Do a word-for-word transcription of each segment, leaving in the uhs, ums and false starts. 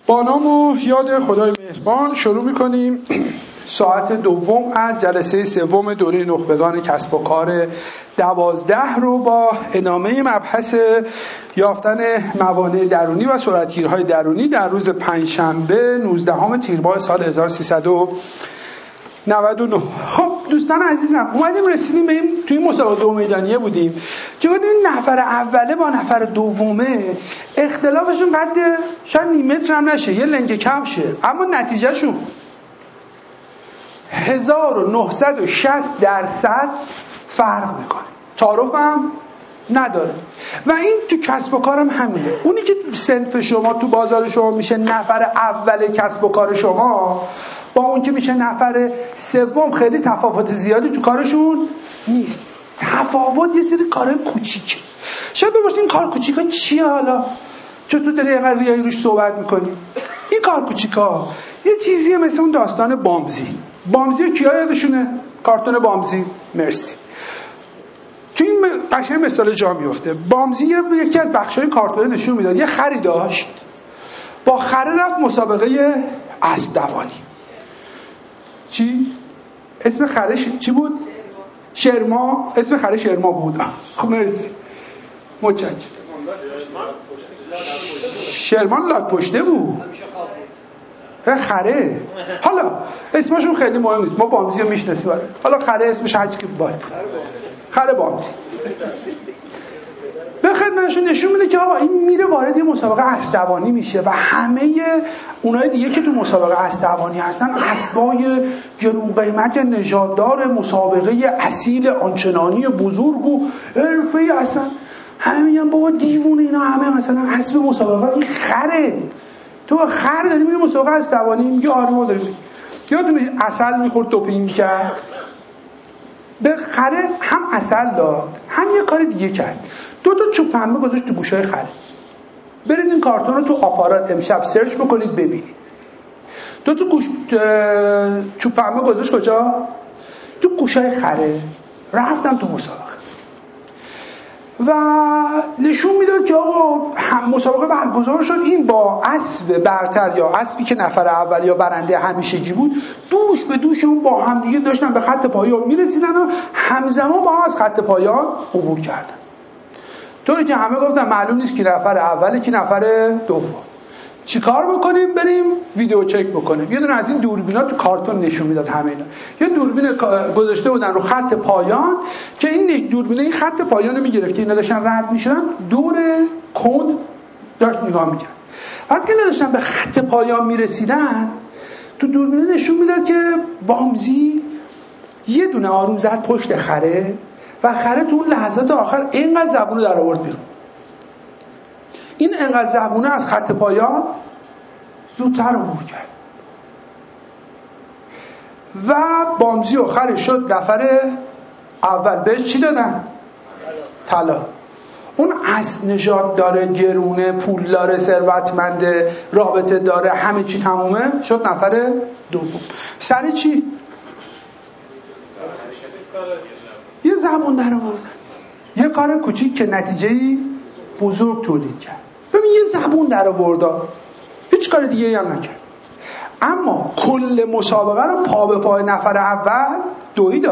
با نام و یاد خدای مهربان شروع می‌کنیم ساعت دوم از جلسه سوم دوره نخبگان کسب و کار دوازده رو با ادامه مبحث یافتن موانع درونی و سرعتگیرهای درونی در روز پنجشنبه نوزدهم تیر ماه سال هزار و سیصد و نود و نه. خب دوستان عزیزم، اومدیم رسیدیم به این توی مسابقه دو میدانیه بودیم که گفتیم نفر اوله با نفر دومه اختلافشون قد شاید نیم متر هم نشه، یه لنگ کم شه، اما نتیجهشون هزار و نهصد و شصت درصد فرق میکنه، تعارف هم نداره. و این تو کسب و کارم همینه. اونی که صنف شما تو بازار شما میشه نفر اول کسب و کار شما با اون که میشه نفر سوم خیلی تفاوت زیادی تو کارشون نیست. تفاوت یه سری کارهای کوچیکه. شاید بپرسید این کار کوچیکا چیه؟ حالا چطور داری اینقدر ریایی روش صحبت میکنی؟ این کار کوچیکا یه چیزیه مثل اون داستان بامزی. بامزی کیا یادشونه؟ کارتون بامزی. مرسی. تو این قشنگ مثال جا میفته. بامزی یکی از بخشای کارتون نشون میداد. یه خری داشت، با خره رفت مسابقه اسب دوانی. چی؟ اسم خرش چی بود؟ شرما. اسم خرش شرما بود. خب مرسی، متشکرم. شرمان لاک پشته بود. خره. حالا اسمشون خیلی مهم نیست، ما بامزی رو میشناسیم. حالا خره اسمش هرچی که باید، خره بامزی. به خدمتشون نشون میده که آقا این میره وارد مسابقه اسب‌دوانی میشه و همه اونای دیگه که تو مسابقه اسب‌دوانی هستن اسبای گرون قیمت نژاددار مسابقه اصیل آنچنانی بزرگ و حرفه‌ای هستن. همه میگن بابا دیوونه اینا، همه مثلا اسب مسابقه، این خره. تو خر داری میری مسابقه اسب‌دوانی؟ میگه آره ما داریم. یادتونه عسل میخورد دوپینگ میکرد؟ به خره هم عسل داد هم یه کار دیگه کرد. دو تا چوب پنبه گذاشت تو گوشای خره. برید این کارتون رو تو آپارات امشب سرچ بکنید ببینید. دو تا گوش چوب پنبه گذاشت کجا؟ تو گوشای خره. رفتم تو مسابقه و نشون میداد که آقا مسابقه برگزار شد. این با اسب برتر یا اسبی که نفر اول یا برنده همیشگی بود دوش به دوش اون با هم دیگه داشتن به خط پایان میرسیدن و همزمان با هم از خط پایان عبور کردن. طوری که همه گفتن معلوم نیست کی نفر اوله کی نفر دوم. چیکار بکنیم؟ بریم ویدیو چک بکنیم. یه دونه از این دوربینا تو کارتون نشون میداد همه اینا. یه دوربین گذاشته بودن رو خط پایان که این دوربینه این خط پایان رو میگرفت که اینا داشتن رد میشدن، دور کند داشت نگاه میکرد. وقتی که داشتن به خط پایان میرسیدن تو دوربینه نشون میداد که بامزی یه دونه آروم زد پشت خره و خره تو اون لحظات آخر اینقدر زبونو در آورد بیرون. این انقدر زبونه از خط پایان زودتر عبور کرد و بامزی و خرش شد نفر اول. بهش چی دادن؟ طلا. اون اسب نژاد داره، گرونه، پولدار، ثروتمنده، رابطه داره، همه چی تمومه، شد نفر دوم. سر چی؟ یه زبون در آوردن، یه کار کوچیک که نتیجه‌ای بزرگ تولید کرد. ببین یه زبون در آورد، هیچ کار دیگه هم نکرد، اما کل مسابقه رو پا به پای نفر اول دوید،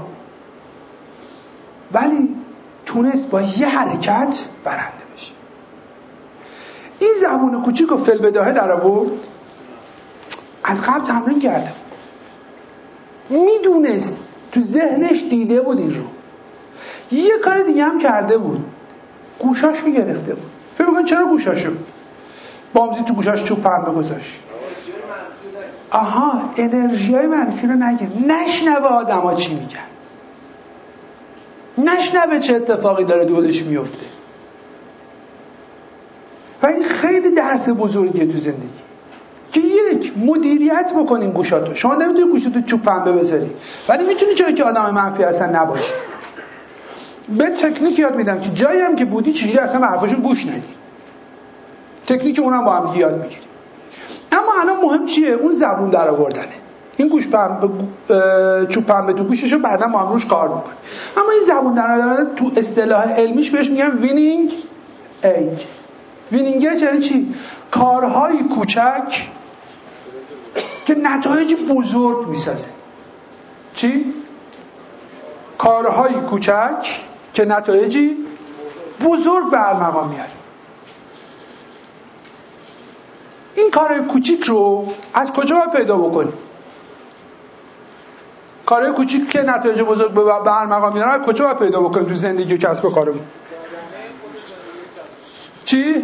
ولی تونست با یه حرکت برنده بشه. این زبون کوچیک و فلبداهه در آورد، از قبل تمرین کرده بود، میدونست، تو ذهنش دیده بود این رو. یه کار دیگه هم کرده بود، گوشاشو گرفته بود. فکر می‌کنی چرا گوشاشو؟ بامزی تو گوشاش چوب پنبه گذاشت. آها، انرژیای منفی رو نگیر، نشنوه آدما چی میگن، نشنوه چه اتفاقی داره دورش میفته. و این خیلی درس بزرگیه تو زندگی که یک مدیریت بکنین گوشاتو. شما نمیتونی گوشاتو چوب پنبه بذاری، ولی میتونی چرا که آدم منفی اصلا نباشی. به تکنیک یاد میدم که جایی هم که بودی چجوری اصلا حرفاشو گوش ندی. تکنیک اونم با هم یاد میگیری. اما الان مهم چیه؟ اون زبون در آوردنه. این گوش پنبه چوب پنبه تو گوششو بعدا ما هم روش کار میکنه. اما این زبون در آوردن تو اصطلاح علمیش بهش میگن وینینگ ایج. وینینگ ایج یعنی چی؟ کارهای کوچک که نتایج بزرگ میسازه. چی؟ کارهای کوچک که نتایجی بزرگ به ارمغان میاره. این کارهای کوچیک رو از کجا باید پیدا بکنیم؟ کارهای کوچیک که نتایج بزرگ به ارمغان میاره از کجا باید پیدا بکنیم تو زندگی و کسب و کارمون؟ چی؟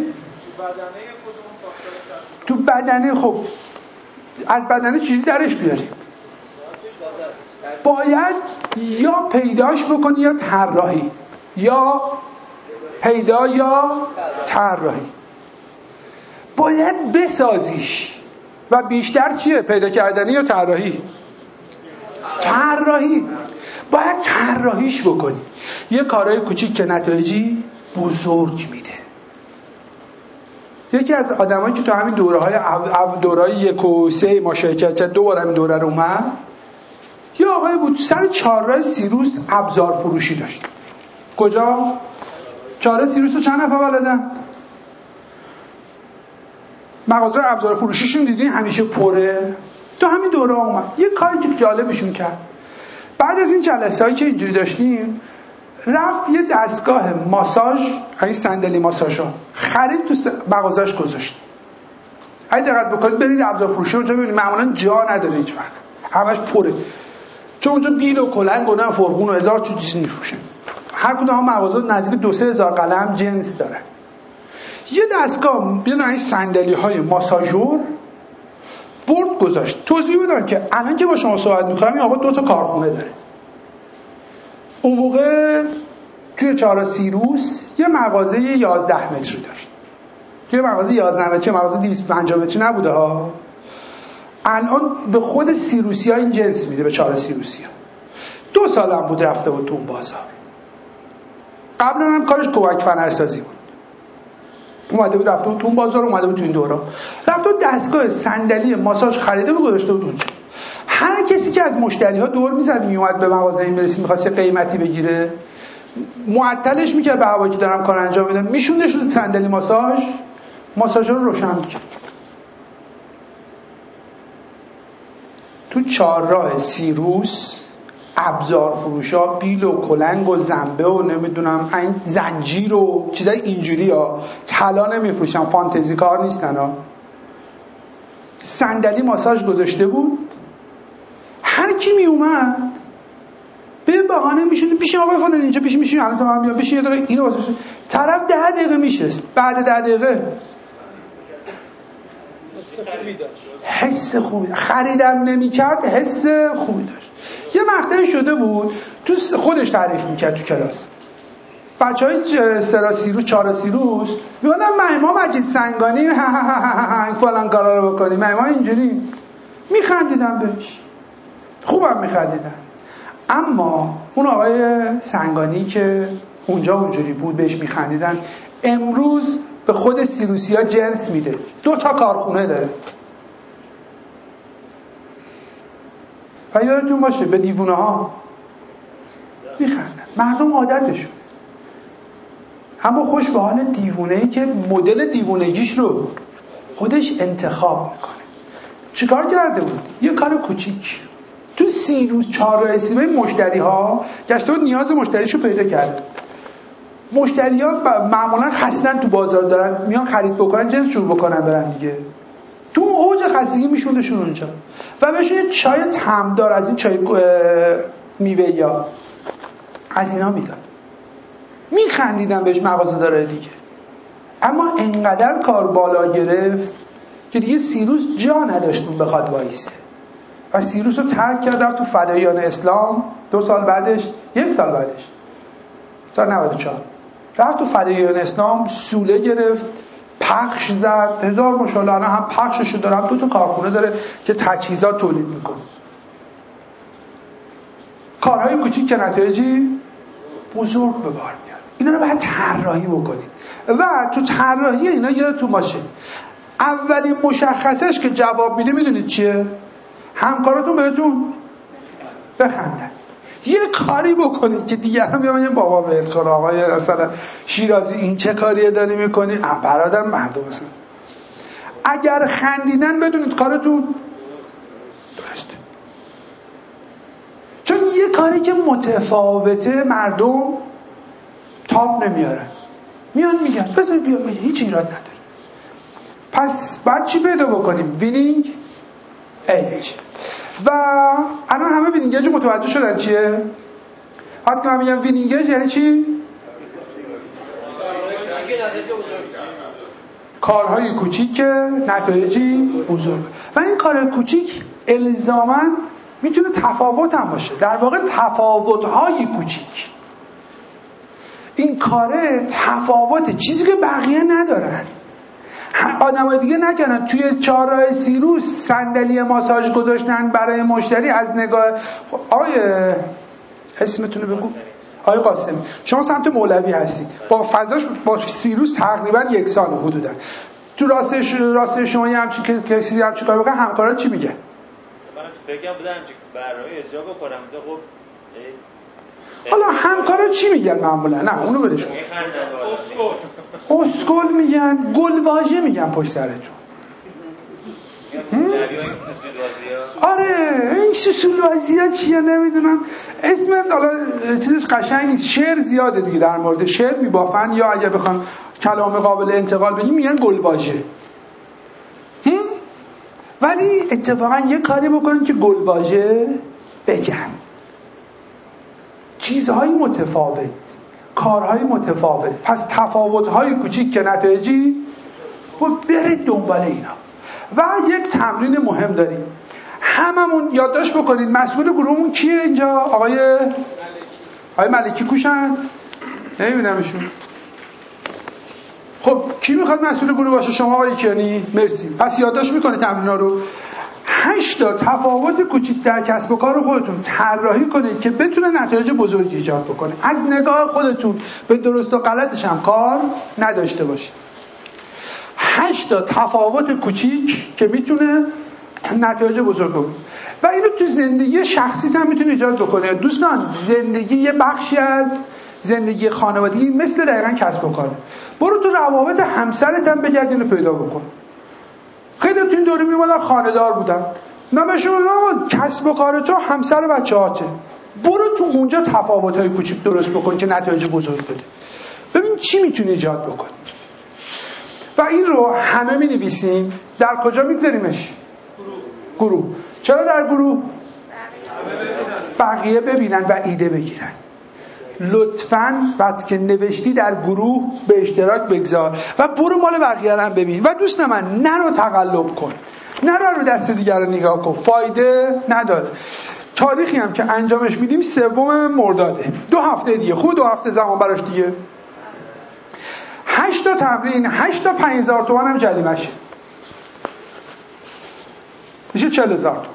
تو بدنه. خب از بدنه چیزی درش بیاریم؟ باید یا پیداش بکنی یا طراحی، یا پیدا یا طراحی. باید بسازیش و بیشتر چیه؟ پیدا کردنی یا طراحی؟ طراحی. باید طراحیش بکنی. یه کارهای کوچیک که نتایجی بزرگ میده. یکی از آدمایی که تو همین دوره‌های دوره‌های یک و سه ما شرکت کرد، دو بار همین دوره رو اومد، یه آقای بود سر چهارراه سیروس ابزار فروشی داشت. کجا؟ چهارراه سیروس رو چند نفر بلدن؟ مغازه ابزار فروشیشون دیدین همیشه پره. تو همین دوره اومد یه کاری که جالبشون کرد. بعد از این جلسه‌ای که اینجوری داشتیم، رفت یه دستگاه ماساژ، این صندلی ماساژا خرید، تو مغازه‌اش گذاشت. اگه دقت بکنید برید ابزار فروشی اونجا ببینید معمولا جا نداره هیچ وقت، همش پره، چون اونجا بیل و کلنگ و نه فرغون و هزار چیز میفروشن. هر کدوم مغازه نزدیک دو سه هزار قلم جنس داره. یه دستگاه بیان این صندلی‌های ماساژور برد گذاشت. توضیح بدم که الان که با شما صحبت می‌کنم این آقا دو تا کارخونه داره. اون موقع توی چهارراه سیروس یه مغازه یازده متری داشت. یه مغازه یازده متری، مغازه دویست و پنجاه متری نبوده ها. الان به خود سیروسی‌ها این جنس میده، به چهارراه سیروسی‌ها. دو سال هم بود رفته بود تو اون بازار. قبلا هم کارش کمک فنرسازی بود. اومده بود رفته بود تو اون بازار، اومده بود تو این دوره. رفته بود دستگاه صندلی ماساژ خریده بود گذاشته بود اونجا. هر کسی که از مشتری‌ها دور می‌زد میومد به مغازه این برسید می‌خواست یه قیمتی بگیره، معطلش می‌کرد به هوایی که دارم کار انجام میدم، میشوندش رو صندلی ماساژ، ماساژ رو روشن می‌کرد. تو چهارراه سیروس ابزار فروشا بیل و کلنگ و زنبه و نمیدونم این زنجیر و چیزای اینجوری ها، طلا نمیفروشن، فانتزی کار نیستن ها. صندلی ماساژ گذاشته بود، هر کی می اومد به بهانه میشونه پیش آقای فلان اینجا پیش میشین، الان تو هم بیا بشین یه دقیقه اینو واسه طرف ده دقیقه میشست. بعد ده دقیقه حس خوبی خریدم نمیکرد، حس خوبی داشت. یه مقطعی شده بود تو خودش تعریف میکرد تو کلاس، بچهای سرا سیروس چهارراه سیروس میگفتن من امام مجید سنگانی ها ها ها ها فلان کارا رو بکنیم، من اینجوری میخندیدم بهش، خوبم میخندیدم. اما اون آقای سنگانی که اونجا اونجوری بود بهش میخندیدن، امروز به خود سیروسیا جنس میده، دو تا کارخونه داره. و یادتون باشه به دیوونه ها میخندن، مردم عادتشون. اما خوش به حال دیوونه‌ای که مدل دیوونگیش رو خودش انتخاب میکنه. چیکار کرده بود؟ یه کار کوچیک تو سیروس چهارراه سیروس مشتری ها گشته بود نیاز مشتریشو پیدا کرد. مشتری ها معمولا خستن تو بازار دارن میان خرید بکنن، جنس شروع بکنن برن دیگه. تو اوج خستگی میشوندشون اونجا و بهشون چای طعمدار از این چای میوه یا از اینا میداد، میخندیدن بهش مغازه داره دیگه. اما انقدر کار بالا گرفت که دیگه سیروس جا نداشت اون بخواد وایسه و سیروس رو ترک کرد، رفت تو فداییان اسلام. دو سال بعدش، یک سال بعدش، سال نود و چهار رفت تو فداییان اسلام، سوله گرفت، پخش زد، هزار ماشاءالله الان هم پخششو داره، هم دو تا کارخونه داره که تجهیزات تولید میکنه. کارهای کوچیک که نتایجی بزرگ به بار میاد. اینا رو باید طراحی بکنید و تو طراحی اینا یادتون باشه اولین مشخصش که جواب میده میدونید چیه؟ همکاراتون بهتون بخندن. یه کاری بکنید که دیگران بیان بگن بابا ول کن آقای مثلا شیرازی این چه کاریه داری میکنی؟ برادر مردم مثلا اگر خندیدن بدونید کارتون درسته. چون یه کاری که متفاوته مردم تاب نمیارن، میان میگن بذار بیا میگه هیچ ایراد نداره. پس بعد چی پیدا بکنیم؟ وینینگ ایج. و الان همه وینینگ ایج متوجه شدن چیه؟ وقتی که من میگم وینینگ ایج یعنی چی؟ کارهای کوچیک نتایجی بزرگ. و این کار کوچیک الزاماً میتونه تفاوت هم باشه، در واقع تفاوت‌های کوچیک. این کاره تفاوت، چیزی که بقیه ندارن، آدمای دیگه نکنن. توی چهارراه سیروس صندلی ماساژ گذاشتن برای مشتری از نگاه آیه اسمتون رو بگو آقای قاسمی، شما سمت مولوی هستید، با فضاش با سیروس تقریبا یک سال حدودا. تو راستش راست شما یه همچین که کسی همچین کار بکنه، همکارا چی میگه؟ من فکر بودم همچین برنامه اجرا بکنم. خب حالا همکارا چی میگن معمولا؟ نه اونو بدش کن. اسکول میگن، گلواژه میگن پشت سرتون. آره این سوسولوازی ها چیه نمیدونم اسم، حالا چیزش قشنگ نیست، شعر زیاده دیگه در مورد شعر میبافن، یا اگه بخوان کلام قابل انتقال بگیم میگن گلواژه. ولی اتفاقا یه کاری بکنن که گلواژه بگن، چیزهای متفاوت، کارهای متفاوت. پس تفاوت‌های کوچیک که نتایجی، خب برید دنبال اینا. و یک تمرین مهم داریم، هممون یادداشت بکنید. مسئول گروهمون کیه اینجا؟ آقای آقای ملکی کوشن؟ نمی‌بینمشون. خب کی میخواد مسئول گروه باشه؟ شما آقای کیانی؟ مرسی. پس یادداشت میکنید تمرینا رو. هشت تا تفاوت کوچیک در کسب و کار خودتون طراحی کنید که بتونه نتایج بزرگی ایجاد بکنه. از نگاه خودتون به درست و غلطش هم کار نداشته باشید. هشت تا تفاوت کوچیک که میتونه نتایج بزرگ بکنه. و اینو تو زندگی شخصی هم میتونه ایجاد بکنه. دوستان زندگی یه بخشی از زندگی خانوادگی مثل دقیقاً کسب و کاره. برو تو روابط همسرت هم بگرد اینو پیدا بکن. خیلی تو این دوره میمونن خانه‌دار بودن، من بهشون میگم کسب و کار تو همسر بچه‌هاته، برو تو اونجا تفاوت‌های کوچیک درست بکن که نتایج بزرگ بده. ببین چی میتونی ایجاد بکنی. و این رو همه می‌نویسیم. در کجا می‌گذاریمش؟ گروه. گروه. چرا در گروه؟ بقیه ببینن و ایده بگیرن. لطفاً وقتی که نوشتی در گروه به اشتراک بگذار و برو مال بقیه رو هم ببین. و دوست من نرو تقلب کن، نرو رو دست دیگر رو نگاه کن، فایده نداره. تاریخی هم که انجامش میدیم سوم مرداده، دو هفته دیگه. خود دو هفته زمان براش دیگه. هشت تا تمرین، هشت تا پنج هزار تومان هم جریمشه، میشه چهل هزار تومان.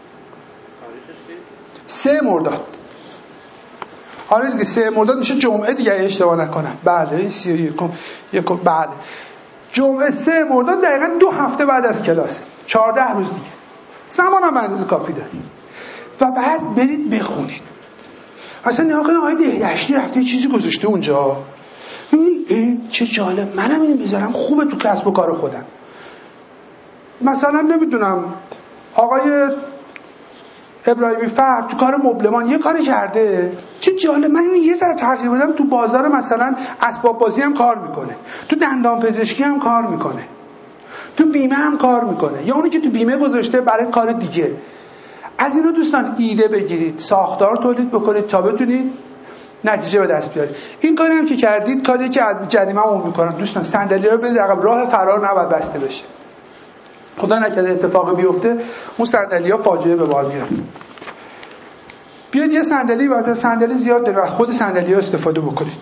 سه مرداد. آره دیگه سه مرداد میشه جمعه دیگه اشتباه نکنم. بله سی و یکم یکم بله جمعه سه مرداد دقیقاً دو هفته بعد از کلاس، چهارده روز دیگه. زمان هم اندازه کافی داریم. و بعد برید بخونید. اصلا نگاه کنید آقای دهدشتی رفته چیزی گذاشته اونجا، این چه جالب، منم اینو بذارم خوبه تو کسب و کار خودم. مثلا نمیدونم آقای ابراهیمی فرد تو کار مبلمان یه کاری کرده، چه جالب، من اینو یه ذره تغییر بدم. تو بازار مثلا اسباب بازی هم کار میکنه، تو دندان پزشکی هم کار میکنه، تو بیمه هم کار میکنه، یا اونی که تو بیمه گذاشته برای کار دیگه. از اینو دوستان ایده بگیرید، ساختار تولید بکنید تا بتونید نتیجه به دست بیارید. این کاری هم که کردید کاری که از جریمه عمومی میکنن. دوستان صندلی رو بدید عقب، راه فرار نباید بسته بشه. خدا نکرده اتفاقی بیفته اون صندلی‌ها فاجعه به بار میاره. بیاید یه صندلی، البته صندلی زیاد داره، از خود صندلی‌ها استفاده بکنید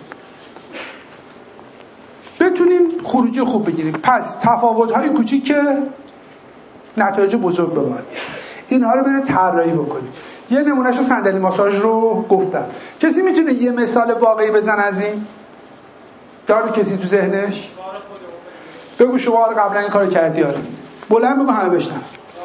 بتونیم خروجی خوب بگیریم. پس تفاوت‌های کوچیک که نتایج بزرگ به بار میاره، اینها رو برید طراحی بکنید. یه نمونهشو صندلی ماساژ رو گفتم. کسی میتونه یه مثال واقعی بزنه از این؟ داره کسی تو ذهنش؟ بگو شما قبلا این کارو کردی. آره بلند بگو همه بشنن.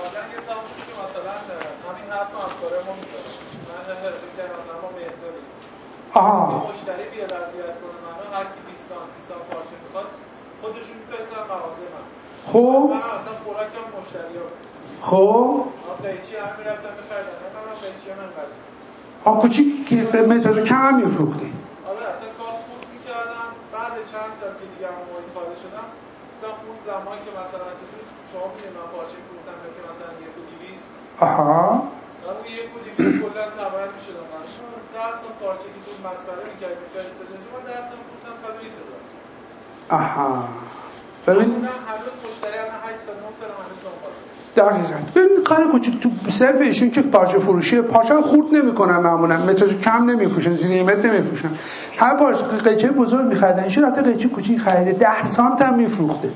آها مشتری بیاد اذیت کنه منو، هر کی بیست سال سی سال پارچه می‌خواست خودشون می‌فرستن مغازه من. خب من اصلا خوراکم مشتری‌ها خب قیچی هم میرفتم بخریدم من قیچی من قدیم ها کوچیک که متر کم هم میفروختی. آره اصلا کار خوب میکردم. بعد چند سال که دیگه هم محیط خارج شدم دیدم اون زمان که مثلا چطور شما میدونید من پارچه فروختم مثلا یک و دویست آها من اون یک و دویست کلا تبرد میشدم. من ده سال پارچه که تو مسخره میکرد میفرستادم من ده سال فروختم صد و بیست هزار. آها ببین هنوز مشتری هم هشت سال نه سال هنوز دنبالم. دقیقاً ببین کار کوچیک تو صرف ایشون که پارچه فروشی پارچه خورد نمیکنن معمولا متر کم نمیفروشن زیر متر نمیفروشن. هر پارچه قیچی بزرگ میخریدن ایشون رفته قیچی کوچیک خریده ده سانت هم میفروخته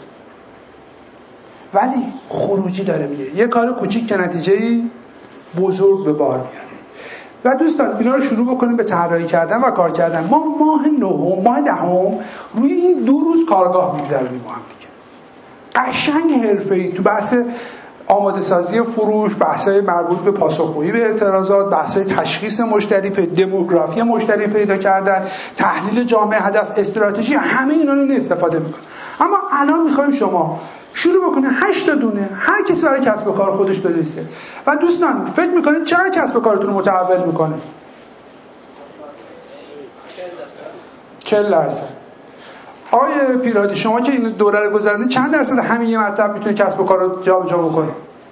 ولی خروجی داره میگه یه کار کوچیک که نتیجه‌ای بزرگ به بار میاره. و دوستان اینا رو شروع بکنیم به طراحی کردن و کار کردن. ما ماه نهم ماه دهم روی این دو روز کارگاه میگذرونیم با هم دیگه قشنگ حرفه‌ای تو بحث آماده سازی فروش، بحث‌های مربوط به پاسخگویی به اعتراضات، بحث‌های تشخیص مشتری، دموگرافی مشتری پیدا کردن، تحلیل جامعه هدف، استراتژی، همه اینا رو استفاده می‌کنیم. اما الان می‌خوایم شما شروع بکنید هشت تا دونه هر کسی برای کسب و کار خودش بنویسه. و دوستان فکر می‌کنید چقدر کسب و کارتون رو متحول می‌کنه؟ چهل درصد. آقای پیرادی شما که این دوره رو گذروندید چند درصد همین یه مطلب میتونه کسب و کار رو جابجا بکنه؟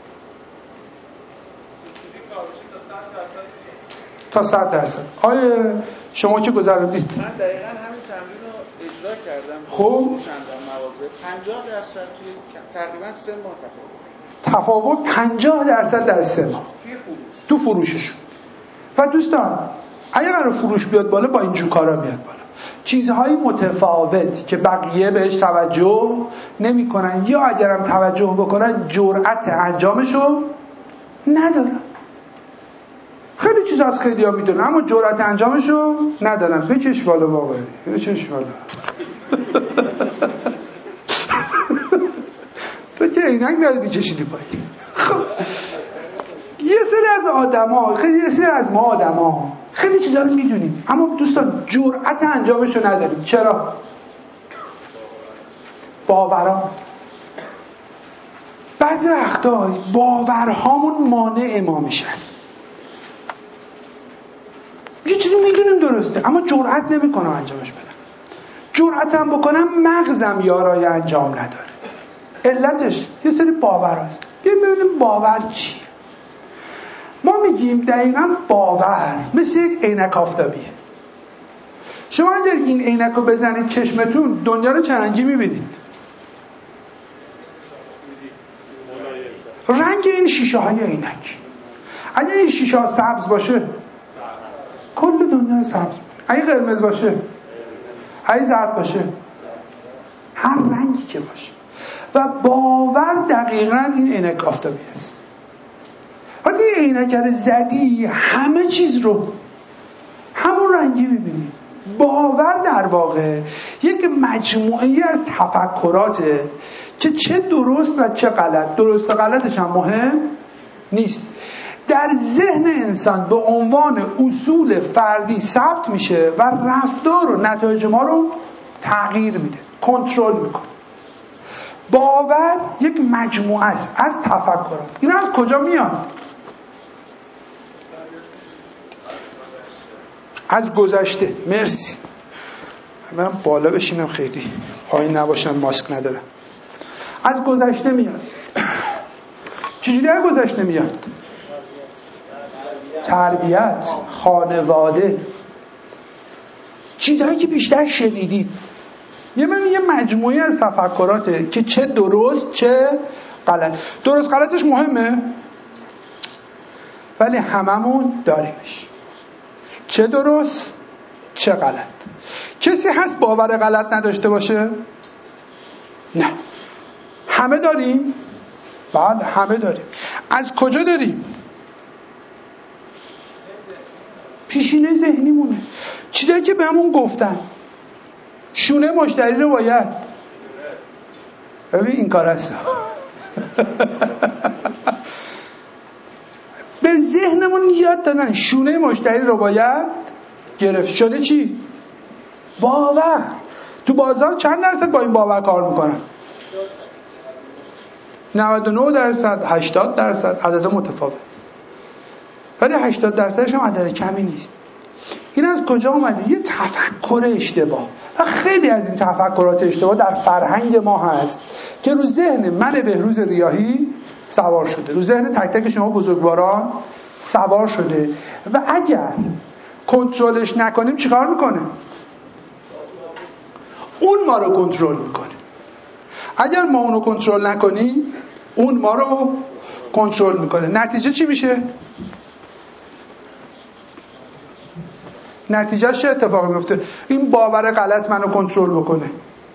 تا صد درصد. آقای شما که گذروندید؟ من دقیقاً همین تمرین رو اجرا کردم. خب چندان مواضع پنجاه درصد توی تقریبا سه ماه تفاوت. تفاوت پنجاه درصد در سه ماه تو فروشش. و دوستان اگه قرار فروش بیاد بالا با اینجور کارا میاد بالا. چیزهای متفاوت که بقیه بهش توجه نمی کنن یا اگرم توجه بکنن جرأت انجامشو ندارن. خیلی چیز از خیلی ها میدونن اما جرأت انجامشو ندارن. بکش بالا واقعی بکش بالا تو که اینک داری کشیدی پایی. خب یه سری از آدم ها خیلی یه سری از ما آدم ها خیلی چیزا رو میدونیم اما دوستان جرأت انجامشو نداریم. چرا؟ باورها. بعضی وقتا باورهامون مانع ما میشن. یه چیزی میدونیم درسته اما جرأت نمیکنم انجامش بدم. جرأتم بکنم مغزم یارای انجام نداره. علتش یه سری باور هست. بیایم ببینیم باور چی. ما میگیم دقیقاً باور مثل یک عینک آفتابیه. شما اگر این عینک رو بزنید چشمتون دنیا رو چه رنگی میبینید؟ رنگ این شیشه های عینک. اگر این شیشه ها سبز باشه کل دنیا سبز. اگه قرمز باشه اگه زرد باشه هر رنگی که باشه. و باور دقیقاً این عینک آفتابی است. وقتی عینک رو زدی همه چیز رو همون رنگی میبینی. باور در واقع یک مجموعه از تفکراته که چه درست و چه غلط. درست و غلطش هم مهم نیست. در ذهن انسان به عنوان اصول فردی ثبت میشه و رفتار و نتایج ما رو تغییر میده، کنترل میکنه. باور یک مجموعه است از تفکرات. این از کجا میاد؟ از گذشته. مرسی. من بالا بشینم خیلی پایین نباشم ماسک ندارم. از گذشته میاد. چجوری از گذشته میاد؟ تربیت، خانواده، چیزهایی که بیشتر شنیدید. یه من یه مجموعه از تفکراته که چه درست چه غلط. درست غلطش مهمه ولی هممون داریمش. چه درست چه غلط. کسی هست باور غلط نداشته باشه؟ نه. همه داریم؟ بله همه داریم. از کجا داریم؟ پیشینه ذهنیمونه. چیزایی که بهمون گفتن. شونه مشتری رو باید ببین این کار هست به ذهنمون یاد دادن شونه مشتری رو باید گرفت. شده چی؟ باور. تو بازار چند درصد با این باور کار میکنن؟ نود و نه درصد، هشتاد درصد، عدد متفاوت، ولی هشتاد درصدش هم عدد کمی نیست. این از کجا اومده؟ یه تفکر اشتباه. و خیلی از این تفکرات اشتباه در فرهنگ ما هست که رو ذهن من بهروز ریاحی سوار شده، رو ذهن تک تک شما بزرگواران سوار شده و اگر کنترلش نکنیم چیکار میکنه؟ اون ما رو کنترل میکنه. اگر ما اونو کنترل نکنیم اون ما رو کنترل میکنه. نتیجه چی میشه؟ نتیجه چه اتفاقی میفته؟ این باور غلط منو کنترل بکنه.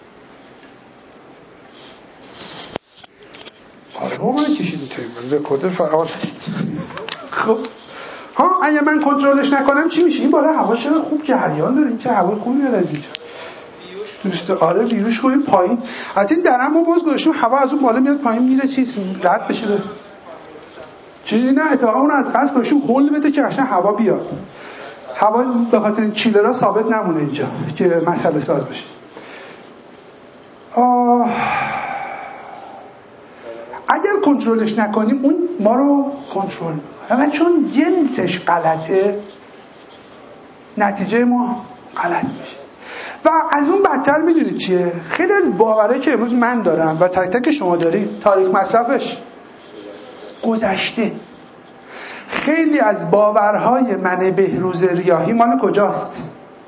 آره با من کشیدی توی رکورد فعال هست. خب ها اگه من کنترلش نکنم چی میشه؟ این بالا هوا چرا خوب جریان داره؟ این چه هوا خوبی میاد از اینجا. دوست آره ویروش خوبی پایین. حتی درم ما باز گذاشتیم هوا از اون بالا میاد پایین میره چیز رد بشه. چیزی نه اتفاقا اون از قصد گذاشتیم هول بده که قشنگ هوا بیاد. هوا به خاطر این چیلرها ثابت نمونه اینجا که مسئله ساز بشه. آه... اگر کنترلش نکنیم اون ما رو کنترل میکنه و چون جنسش غلطه نتیجه ما غلط میشه. و از اون بدتر میدونید چیه؟ خیلی از باورایی که امروز من دارم و تک تک شما دارید تاریخ مصرفش گذشته. خیلی از باورهای من بهروز ریاحی مال کجاست؟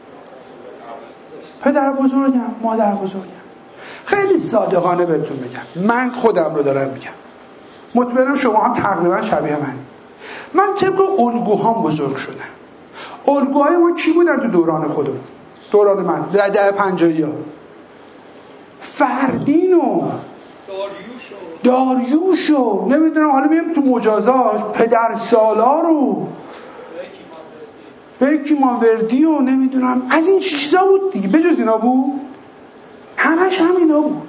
پدر بزرگم، مادر بزرگم. خیلی صادقانه بهتون میگم، من خودم رو دارم میگم، مطمئنم شما هم تقریبا شبیه من. من طبق الگوهام بزرگ شدم. الگوهای ما کی بودن تو دوران خودم؟ دوران من در ده پنجاهی ها فردینو داریوشو نمیدونم حالا میگم تو مجازاش پدر سالا رو بیکی مانوردی و نمیدونم از این چیزا بود دیگه. بجز اینا بود همش هم اینا بود.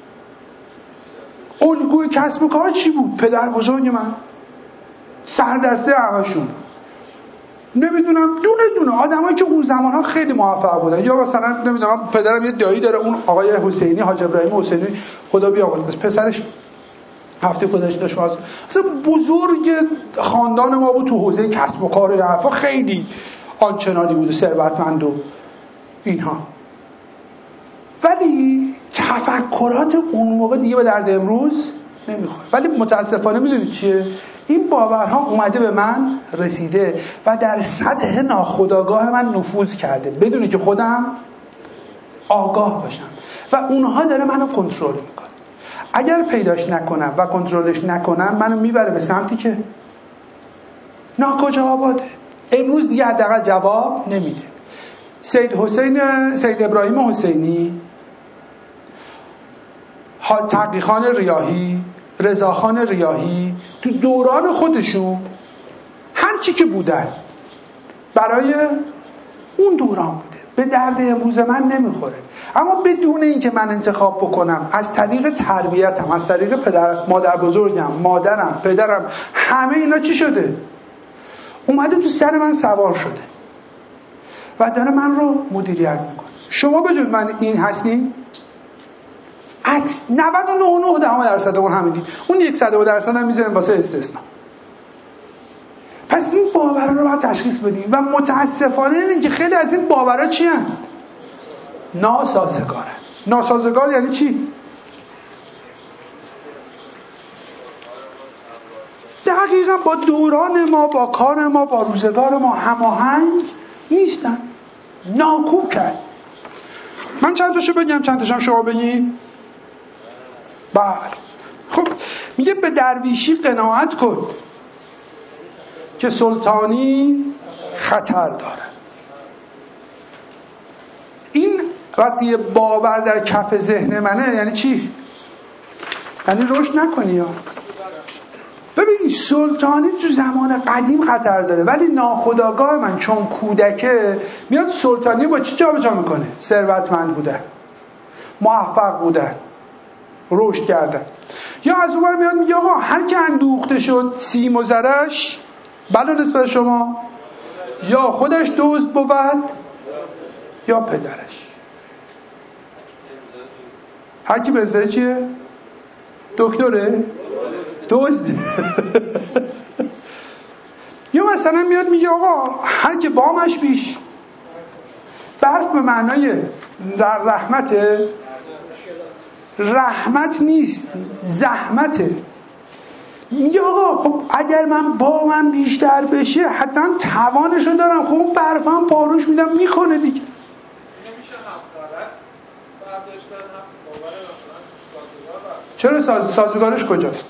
الگوی کسب و کار چی بود؟ پدر بزرگ من سردسته همشون نمیدونم دونه دونه آدمایی که اون زمان ها خیلی موفق بودن. یا مثلا نمیدونم پدرم یه دایی داره اون آقای حسینی حاج ابراهیم حسینی خدا بیامرزش، پسرش هفته گذشته داشت واسه اصلا بزرگ خاندان ما بود تو حوزه کسب و کار و حرفا خیلی آنچنانی بود و ثروتمند و اینها. ولی تفکرات اون موقع دیگه به درد امروز نمیخوره. ولی متاسفانه میدونید چیه؟ این باورها اومده به من رسیده و در سطح ناخودآگاه من نفوذ کرده بدون که خودم آگاه باشم و اونها داره منو کنترل میکنه. اگر پیداش نکنم و کنترلش نکنم منو میبره به سمتی که ناکجا آباده. امروز دیگه حداقل جواب نمیده. سید حسین سید ابراهیم حسینی، تقیخان ریاحی، رضاخان ریاحی تو دوران خودشون هر چی که بودن برای اون دوران بوده، به درد امروز من نمیخوره. اما بدون اینکه من انتخاب بکنم از طریق تربیتم، از طریق پدر مادر بزرگم، مادرم، پدرم، همه اینا چی شده؟ اومده تو سر من سوار شده و داره من رو مدیریت میکنه. شما بجز من این هستین؟ عکس نود و نه و نه درصد اون همینی، اون یک صد درصد هم میذاریم واسه استثناء. پس این باورها رو باید تشخیص بدیم و متاسفانه اینه که خیلی از این باورها چی هن؟ ناسازگارن. ناسازگار یعنی چی؟ دقیقا با دوران ما، با کار ما، با روزگار ما هماهنگ نیستن. ناکوب کرد. من چند تاشو بگم، چند تاشم شما بگی؟ بله. خب میگه به درویشی قناعت کن که سلطانی خطر داره. این وقتی یه باور در کف ذهن منه یعنی چی؟ یعنی رشد نکنی یا ببین سلطانی تو زمان قدیم خطر داره، ولی ناخودآگاه من چون کودکه میاد سلطانی با چی جا به جا میکنه؟ ثروتمند بودن، موفق بودن، رشد کردن. یا از اون میاد میگه آقا هر که اندوخته شد سیم و زرش بلا نسبت شما یا خودش دزد بود یا پدرش. هر کی به ازداره چیه؟ دکتره؟ دزده. یا مثلا میاد میگه آقا هر که بامش بیش. برف به معنای در رحمته، رحمت نیست، زحمته. میگه آقا خب اگر من بامم بیشتر بشه حتما توانشو دارم، خب اون برفم پاروش میدم میکنه دیگه. چرا ساز... سازگارش کجاست؟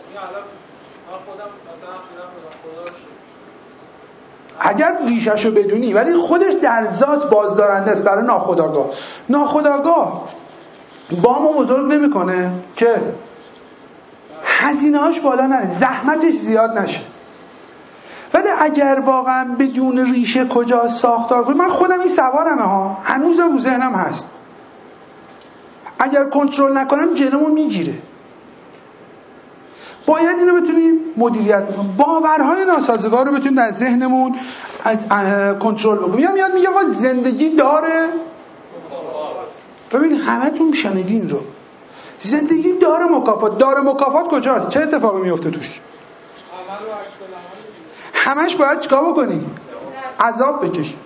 اگر ریشه‌شو بدونی، ولی خودش در ذات بازدارنده است برای ناخودآگاه. ناخودآگاه بامو بزرگ نمیکنه که هزینه‌اش بالا نره، زحمتش زیاد نشه. ولی اگر واقعا بدون ریشه کجا ساختار کنی، من خودم این سوارمه ها، هنوزم رو ذهنم هست، اگر کنترل نکنم جلومو میگیره. باید اینو بتونیم مدیریت بکنیم، باورهای ناسازگار رو بتونیم در ذهنمون کنترل بکنیم. یا میاد میگه آقا زندگی داره، ببین همه تون شنیدین رو، زندگی داره مکافات. داره مکافات کجاست؟ چه اتفاقی میفته توش؟ همش باید چیکار بکنی؟ عذاب بکشی،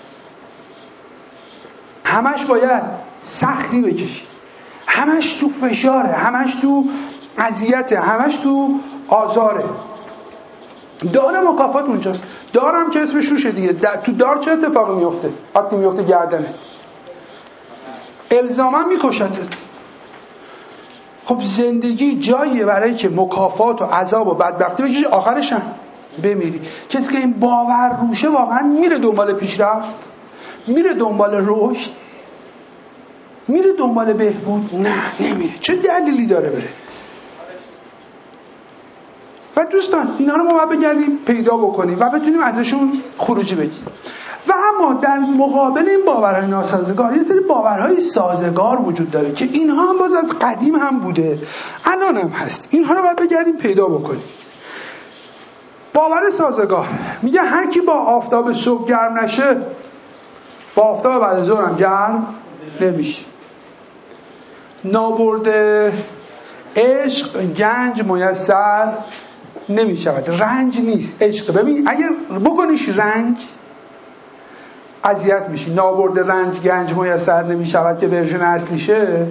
همش باید سختی بکشی، همش تو فشاره، همش تو اذیته، همش تو آزاره. دار مکافات اونجاست. دارم که اسمش روشه دیگه. تو دار چه اتفاقی میفته؟ وقتی میفته گردنه الزاما میکشتت. خب زندگی جاییه برای که مکافات و عذاب و بدبختی بکشی، آخرش هم بمیری. کسی که این باور روشه واقعا میره دنبال پیشرفت، میره دنبال رشد، میره دنبال بهبود؟ نه نمیره. چه دلیلی داره بره؟ و دوستان اینا رو ما باید بگردیم پیدا بکنیم و بتونیم ازشون خروجی بگیریم. و اما در مقابل این باورهای ناسازگار یه سری باورهای سازگار وجود داره که اینها هم باز از قدیم هم بوده، الان هم هست. اینها رو باید بگردیم پیدا بکنیم. باور سازگار میگه هر کی با آفتاب صبح گرم نشه، با آفتاب بعد از ظهر هم گرم نمیشه. نابرده عشق گنج میسر نمی شود. رنج نیست، عشق. ببین اگر بکنیش رنج اذیت میشی. نابرده رنج گنج میسر نمی شود که ورژن اصلیشه.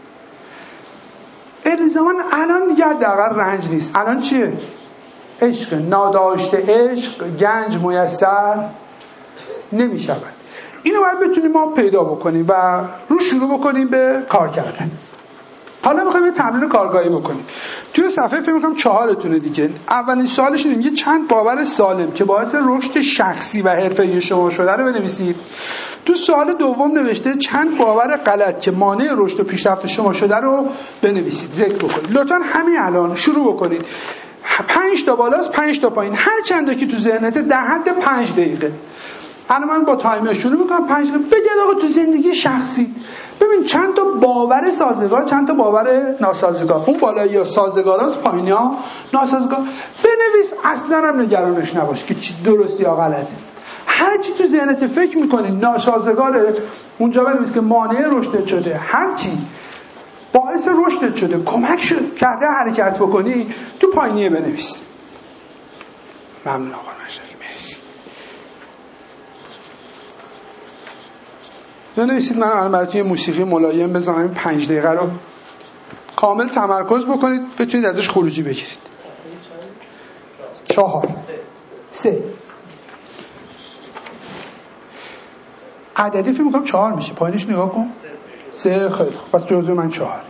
الزاما الان دیگه حداقل رنج نیست، الان چیه؟ عشق. ناداشته عشق گنج میسر نمی شود. اینو باید بتونیم ما پیدا بکنیم و رو شروع بکنیم به کار کردن. حالا میخوایم یه تمرین کارگاهی بکنیم. توی صفحه فکر می‌کنم چهارتونه دیگه. اولین سوالش اینه، میگه چند باور سالم که باعث رشد شخصی و حرفه‌ای شما شده رو بنویسید. تو سوال دوم نوشته چند باور غلط که مانع رشد و پیشرفت شما شده رو بنویسید، ذکر بکنید. لطفاً همین الان شروع بکنید. پنج تا بالاست، پنج تا پایین، هر چنده که تو ذهنت در حد پنج دقیقه. الان من با تایمر شروع میکنم. پنج دقیقه بگید آقا تو زندگی شخصی ببین چند تا باور سازگار، چند تا باور ناسازگار. اون بالایی ها سازگاراست، پایینی ها ناسازگار. بنویس، اصلا هم نگرانش نباش که چی درستی یا غلطه. هر چی تو ذهنت فکر میکنی ناسازگاره اونجا بنویس که مانع رشدت شده. هر چی باعث رشدت شده، کمک شد کرده حرکت بکنی، تو پایینیه بنویس. ممنون آقا مشرفی، مرسی. بنویسید. من الان براتون یه موسیقی ملایم بزنم این پنج دقیقه رو کامل تمرکز بکنید بتونید ازش خروجی بگیرید. چهار سه عددی فکر میکنم چهار میشه، پایینش نگاه کن. سه. خیلی خوب، پس جزء من چهار.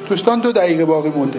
دوستان دو دقیقه باقی مونده.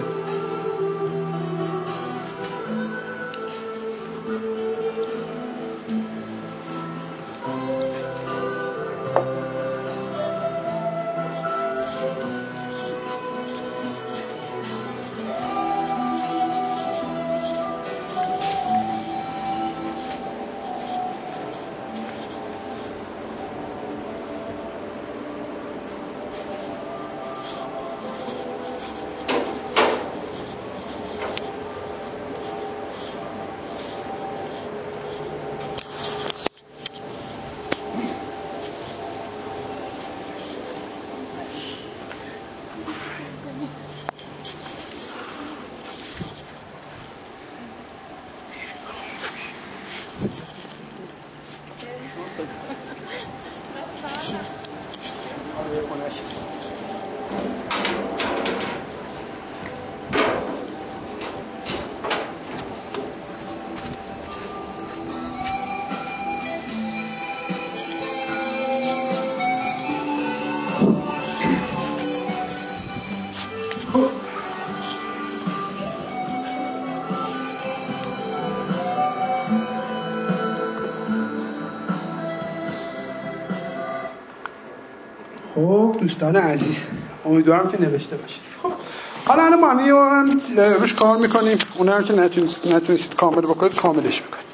خب دوستان عزیز، امیدوارم که نوشته باشید. خب حالا الان ما هم یه بارم روش کار میکنیم، اونم که نتونستید نتونستید کامل بکنید کاملش میکنید.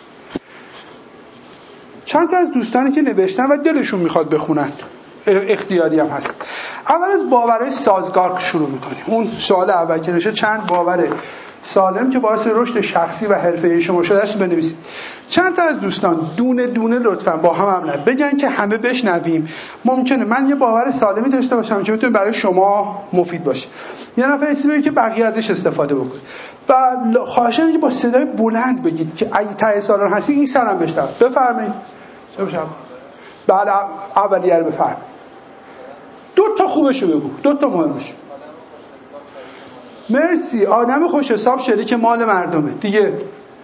چند تا از دوستانی که نوشتن و دلشون میخواد بخونن، اختیاری هم هست. اول از باورهای سازگار شروع میکنیم. اون سوال اول که نشه چند باور سالم که باعث رشد شخصی و حرفه‌ای شما شده است بنویسید. چند تا از دوستان دونه دونه لطفاً با هم هم نه بگن که همه بشنویم. ممکنه من یه باور سالمی داشته باشم که بتونه برای شما مفید باشه. یه نفر اسم بگه که بقیه ازش استفاده بکنه. و خواهشاً که با صدای بلند بگید که اگه ته سالن هستی این سرم بشنوم. بفرمایید. چه بشم؟ بله اولیه رو بفرمایید. دو تا خوبشو بگو، دو تا مهمش. مرسی. آدم خوش حساب شریک مال مردمه. دیگه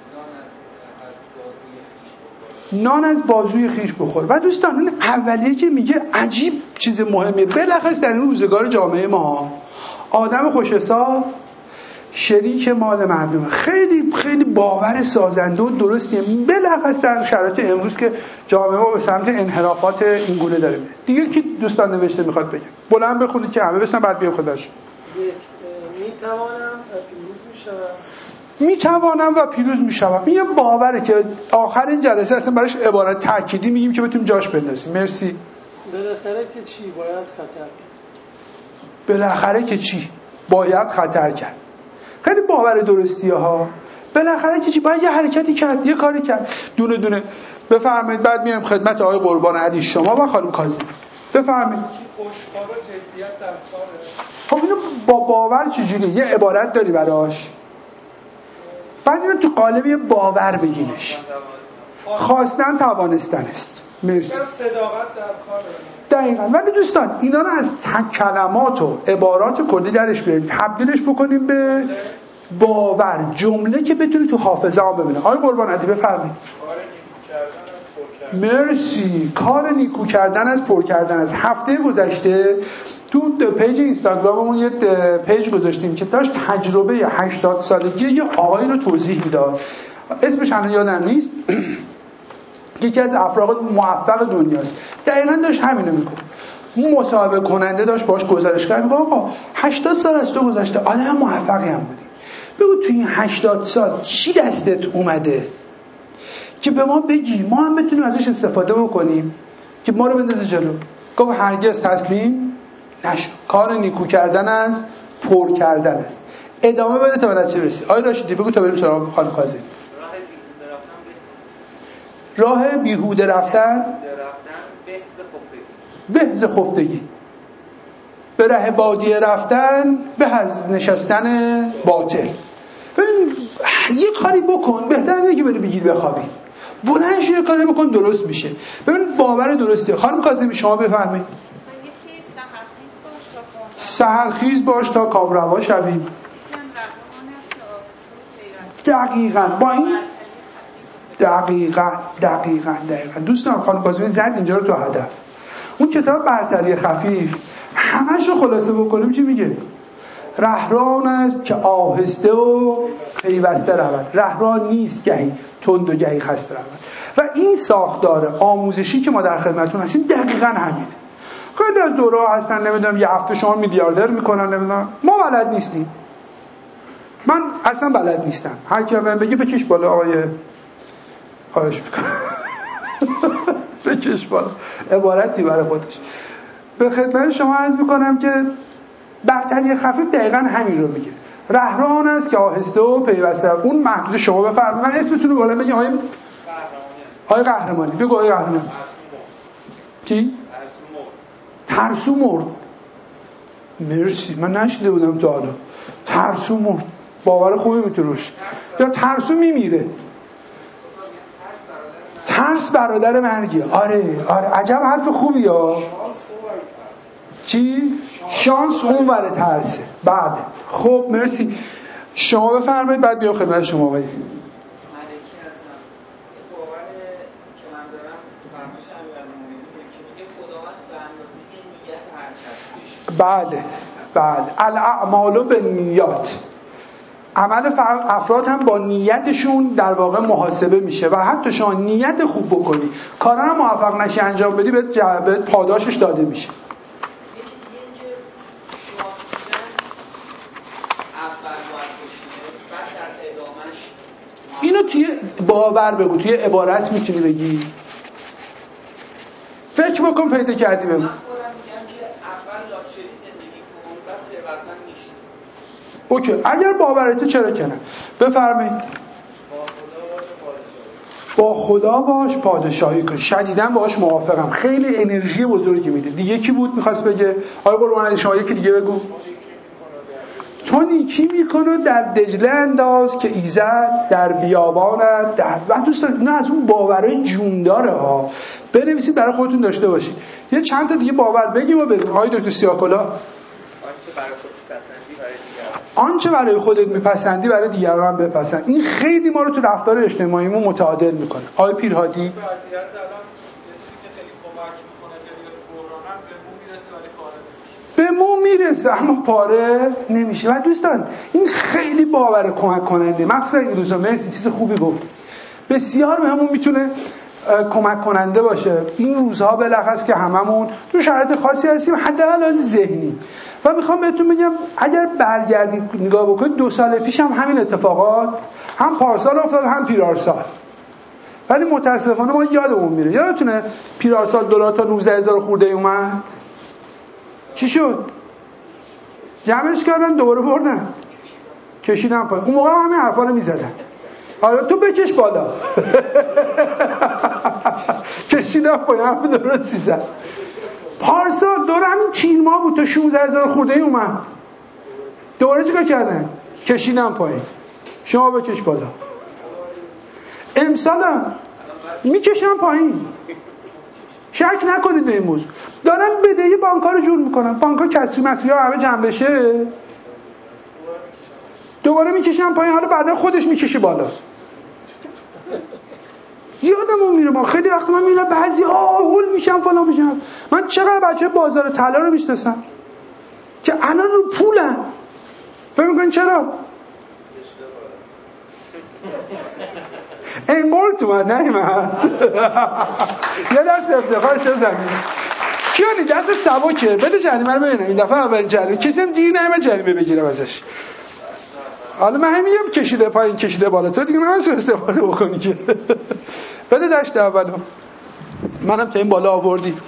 نان از بازوی خیش بخور. و دوستان اون اولیه که میگه عجیب چیز مهمه، بلخص در این روزگار جامعه ما آدم خوش حساب شریک مال مردمه. خیلی خیلی باور سازنده و درستیه، بلخص در شرایط امروز که جامعه ما به سمت انحرافات این گونه داره. دیگه کی دوستان نوشته میخواد بگه؟ بلند بخونید که همه بسن بعد بیام خودش. میتوانم و پیروز میشوم. میتوانم و پیروز میشوم. این یه باوره که آخر این جلسه اصلا براش عبارت تأکیدی میگیم که بتونیم جاش بندازیم. مرسی. بالاخره که چی باید خطر کرد. بالاخره که چی باید خطر کرد. خیلی باور درستیه ها. بالاخره که چی باید یه حرکتی کرد، یه کاری کرد. دونه دونه بفرمایید. بعد میام خدمت آقای قربان علی شما و خانم کاظمی. بفرمایید. خوشحال جدیت در کاره. خب اینو با باور چجوریه؟ یه عبارت داری براش؟ بعد اینو تو قالب یه باور بگینش. خواستن توانستن است. مرسی. صداقت در کاره. دقیقاً. ولی دوستان اینا رو از کلمات و عبارات کلی درش بیاریم، تبدیلش بکنیم به باور، جمله که بتونی تو حافظه ها ببینه. آقای قربان علی بفرمایید. مرسی. کار نیکو کردن از پر کردن از. هفته گذشته تو پیج اینستاگراممون یه پیج گذاشتیم که داشت تجربه هشتاد سالگی یه آقایی رو توضیح میداد. اسمش الان یادم نیست. یکی از افراد موفق دنیاست. دقیقاً داشت همینو میکنه. اون مصاحبه کننده داشت باهاش گزارش کرد. میگه آقا هشتاد سال از تو گذشته، آدم موفقی هم بودی. بگو تو این هشتاد سال چی دستت اومده که به ما بگی ما هم بتونیم ازش استفاده بکنیم که ما رو بندازه جلو. گفت هرگز تسلیم نشو. کار نیکو کردن است، پر کردن است. ادامه بده تا به نتیجه برسی. آقای راشدی بگو تا بریم سراغ خانم کاظمی. راه بیهوده رفتن بهز خفتگی. به ره بادیه رفتن به از نشستن باطل. ببین یه کاری بکن بهتر از اینکه بری بگیر بخوابی. بلند شو یه کاری بکن درست میشه. ببین باور درسته. خانم کاظمی شما بفرمایید. سحرخیز باش تا کامروا شوی. دقیقاً با این دقیقاً دقیقاً دقیقاً دوستان خانم کاظمی زد اینجا رو تو هدف. اون کتاب برتری خفیف همش رو خلاصه بکنیم چی میگه؟ رهران است که آهسته و پیوسته رود، رهران نیست گهی تند و گهی خسته رود. و این ساختار آموزشی که ما در خدمتتون هستیم دقیقاً همینه. خیلی از دوره‌ها هستن نمیدونم یه هفته شما میلیاردر میکنن، نمیدونم، ما بلد نیستیم. من اصلا بلد نیستم. هر کی من بگه بکش بالا آقای، خواهش میکنم بکش بالا، عبارتی برای خودش. به خدمت شما عرض میکنم که برتری خفیف دقیقاً همین رو میگه. رهران است که آهسته و پیوسته. اون محدود شما بفرمایید. من اسمتون رو بالا بگم. آقای آقای قهرمانی. بگو آقای قهرمانی. کی؟ ترسو مرد. مرسی، من نشیده بودم تا حالا. ترسو مرد. باور خوبی میتونه باشه. یا ترسو میمیره. ترس برادر مرگه. آره آره عجب حرف خوبی ها. چی؟ شانس اون وره ترسه. بعد خب مرسی. شما بفرمایید بعد بیام خدمت شما آقای. ملکی هستم. باور که من دارم فرمایش امیرالمومنین که میگه خداوند به اندازه نیت هر کس. بله بله. الاعمال بالنیات. عمل افراد هم با نیتشون در واقع محاسبه میشه و حتی شما نیت خوب بکنی کارا رو موفق نشی انجام بدی به جعبه پاداشش داده میشه. اینو توی باور بگو، توی عبارت میتونی بگی؟ فکر بکن پیدا کردی بگو. من خودم میگم که اول لاکچری زندگی کن بعد ثروتمند میشی. اوکی، اگر باورته چرا کنم؟ بفرمایید. با خدا باش پادشاهی کن. شدیداً باهاش موافقم. خیلی انرژی بزرگی میده. دیگه کی بود میخواست بگه؟ آقای قربان شما یکی دیگه بگو. تو نیکی میکنه در دجله انداز که ایزد در بیابانت در. و دوستان اینا از اون باورهای جونداره ها، بنویسید برای خودتون داشته باشید. یه چند تا دیگه باور بگیم و بریم. آقای دکتر سیاکلا. آنچه برای خودت میپسندی برای دیگران هم بپسند. این خیلی ما رو تو رفتار اجتماعیمون متعادل میکنه. آقای پیرهادی. به مو میرسه اما پاره نمیشه. و دوستان این خیلی باور کمک کننده، مخصوصا این روزا. مرسی، چیز خوبی گفت. بسیار به همون میتونه کمک کننده باشه. این روزها بالاخص که هممون تو شرایط خاصی هستیم، حداقل از ذهنی. و میخوام بهتون بگم اگر برگردید نگاه بکنید دو سال پیش هم همین اتفاقات هم پارسال افتاد هم پیرارسال، ولی متاسفانه ما یادمون میره. یادتونه پیرارسال دلار تا نوزده هزار خورده اومد؟ چی شد؟ جمعش کردن دوباره بردن کشیدن پایین. اون موقع هم همین حرفا رو میزدن. حالا تو بکش بالا کشیدن پایین هم درستی زد. پارسال دوره همین چین ماه بود تا شانزده هزار خورده ای اومد. دوباره چیکار کردن؟ کشیدن پایین. شما بکش بالا. امسال هم میکشن پایین. شک نکنید به این موضوع. دارن بدهی بانک‌ها رو جور میکنن. بانک‌ها کسری مسری ها همه جمع بشه دوباره میکشن پایین. حالا بعدا خودش میکشه بالا. یادمون میره ما خیلی وقت من میبینم بعضی ها هول میشن فلان میشن. من چقدر بچه بازار طلا رو میشناسم که الان رو پولن. فکر میکنین چرا؟ انگل تو من نیمد یه دست افتخار شد زمین کیانی دست سبکه بده جریمه رو ببینم. این دفعه اول جریمه کسی هم دیر نمیمه جریمه بگیرم ازش. حالا من همین هم کشیده پایین کشیده بالا تو دیگه من استفاده بکنی که بده دشت اولو منم تا این بالا آوردی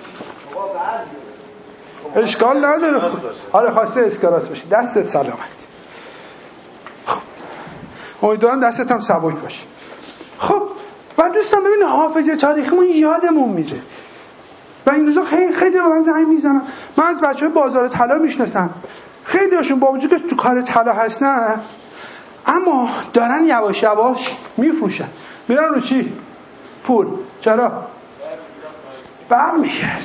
اشکال نداره. آره خواسته اسکراس باشی. دستت سلامت. خب امیدوارم دستت هم سبک باشه. خب و دوستان ببینید حافظه تاریخیمون یادمون میره و این روزا خیلی خیلی به من زنگ میزنن. من از بچه‌های بازار طلا میشناسم. خیلی هاشون با وجود که تو کار طلا هستن اما دارن یواش یواش میفروشن. میرن رو چی؟ پول. چرا؟ برمیگرد.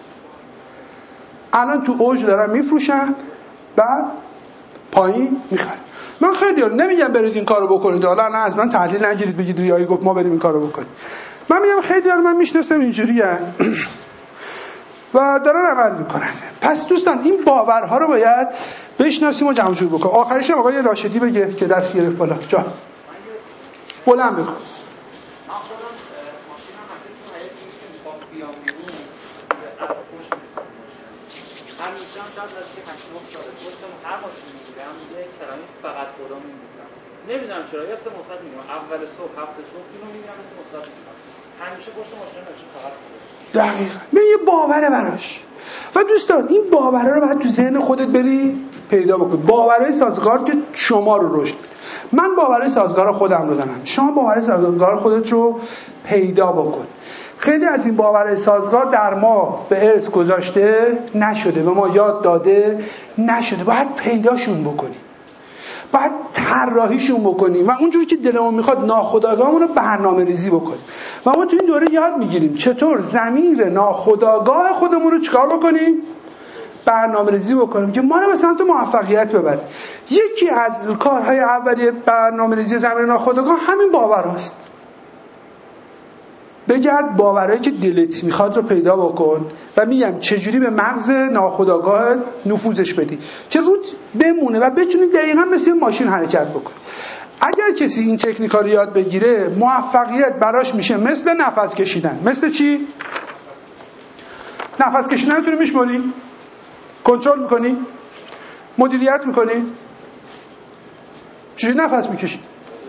الان تو اوج دارن میفروشن بعد پایین میخرن. من خیلی هارم نمیگم برید این کارو بکنید. حالا نه از من تحلیل نگیرید بگید ریایی گفت ما بریم این کارو بکنیم. من میگم خیلی هارم من میشناسم اینجوریه و دارن عمل میکنن. پس دوستان این باورها رو باید بشناسیم و جمع جور بکنیم. آخرش آقای راشدی بگه که دست گرفت بالا. جا بلند بگو. همیشه هم شاید از که هشت نه ساله گفتم هر ماشینی میگیرم یه کلامی فقط خدا می‌نویسم. نمیدونم چرا یا سه مثبت میگم اول صبح هفته صبح اینو میگم سه مثبت میگم. همیشه پشت ماشین نوشته فقط خدا. دقیقاً. به یه باوره براش. و دوستان این باوره رو باید تو ذهن خودت بری پیدا بکنی. باورهای سازگار که شما رو رشد بده. من باورهای سازگار خودم رو دارم. شما باورهای سازگار خودت رو پیدا بکن. خیلی از این باورهای سازگار در ما به ارث گذاشته نشده، به ما یاد داده نشده. باید پیداشون بکنیم، باید طراحیشون بکنیم و اونجوری که دلمون میخواد ناخودآگاهمون رو برنامه ریزی بکنیم. و ما تو این دوره یاد میگیریم چطور ضمیر ناخودآگاه خودمون رو چیکار بکنیم؟ برنامه ریزی بکنیم که ما رو به سمت موفقیت ببره. یکی از کارهای اولیه برنامه ریزی ضمیر ناخودآگاه همین باور هست. بگرد باورهایی که دلت میخواد رو پیدا بکن و میگم چجوری به مغز ناخودآگاه نفوذش بدی که روت بمونه و بتونی دقیقا مثل ماشین حرکت بکن. اگر کسی این تکنیکا رو یاد بگیره موفقیت براش میشه مثل نفس کشیدن. مثل چی؟ نفس کشیدن رو میشماری؟ کنترل میکنی؟ مدیریت میکنی؟ چجوری نفس میکشی؟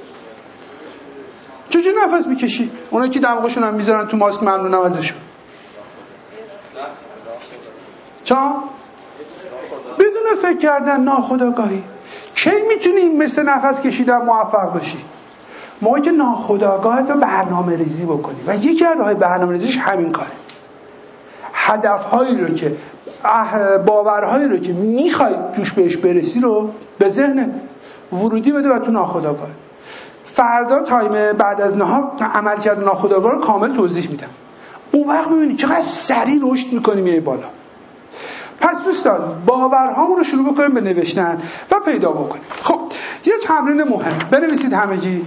چجوری نفس میکشی؟ اونایی که دماغشون هم میذارن تو ماسک ممنونم ازشون. چا؟ بدون فکر کردن، ناخودآگاهی. کی میتونی مثل نفس کشیدن موفق بشی؟ موقعی که ناخودآگاهت رو برنامه ریزی بکنی و یکی از راه‌های برنامه ریزیش همین کاره. هدفهایی رو که باورهایی رو که میخوای توش بهش برسی رو به ذهن ورودی بده و تو ناخودآگاه. فردا تایم بعد از نهار عملکرد ناخودآگاه رو کامل توضیح میدم. اون وقت میبینی چقدر سریع رشد میکنیم میای بالا. پس دوستان باورهامون رو شروع بکنیم به نوشتن و پیدا بکنیم. خب یه تمرین مهم بنویسید همگی.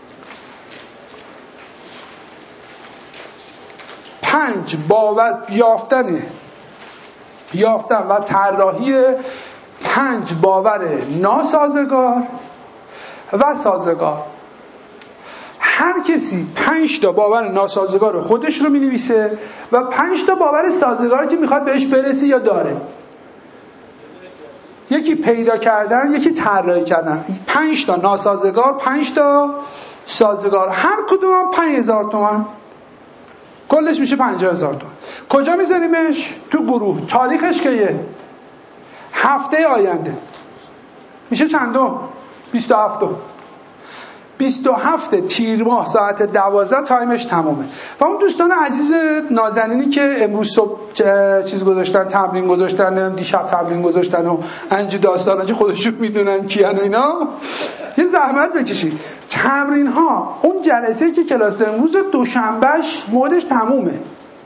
پنج باور یافتن یافتن و طراحی پنج باور ناسازگار و سازگار. هر کسی پنج تا باور ناسازگار خودش رو می‌نویسه و پنج تا باور سازگار که میخواد بهش برسه یا داره. یکی پیدا کردن، یکی طراحی کردن. پنج تا ناسازگار، پنج تا سازگار. هر کدوم هم پنج هزار تومان. کلش میشه پنجاه هزار تومان. کجا میذاریمش؟ تو گروه. تاریخش کیه؟ هفته آینده. میشه چندم؟ بیست و هفتم. بیست و هفت تیر ماه ساعت دوازده تایمش تمومه. و اون دوستان عزیز نازنینی که امروز صبح چیز گذاشتن، تمرین گذاشتن، دیشب تمرین گذاشتن و انجی داستانا که خودشون میدونن کیان و اینا، یه زحمت بکشید. تمرین ها اون جلسه که کلاس امروز دوشنبهش مودش تمومه.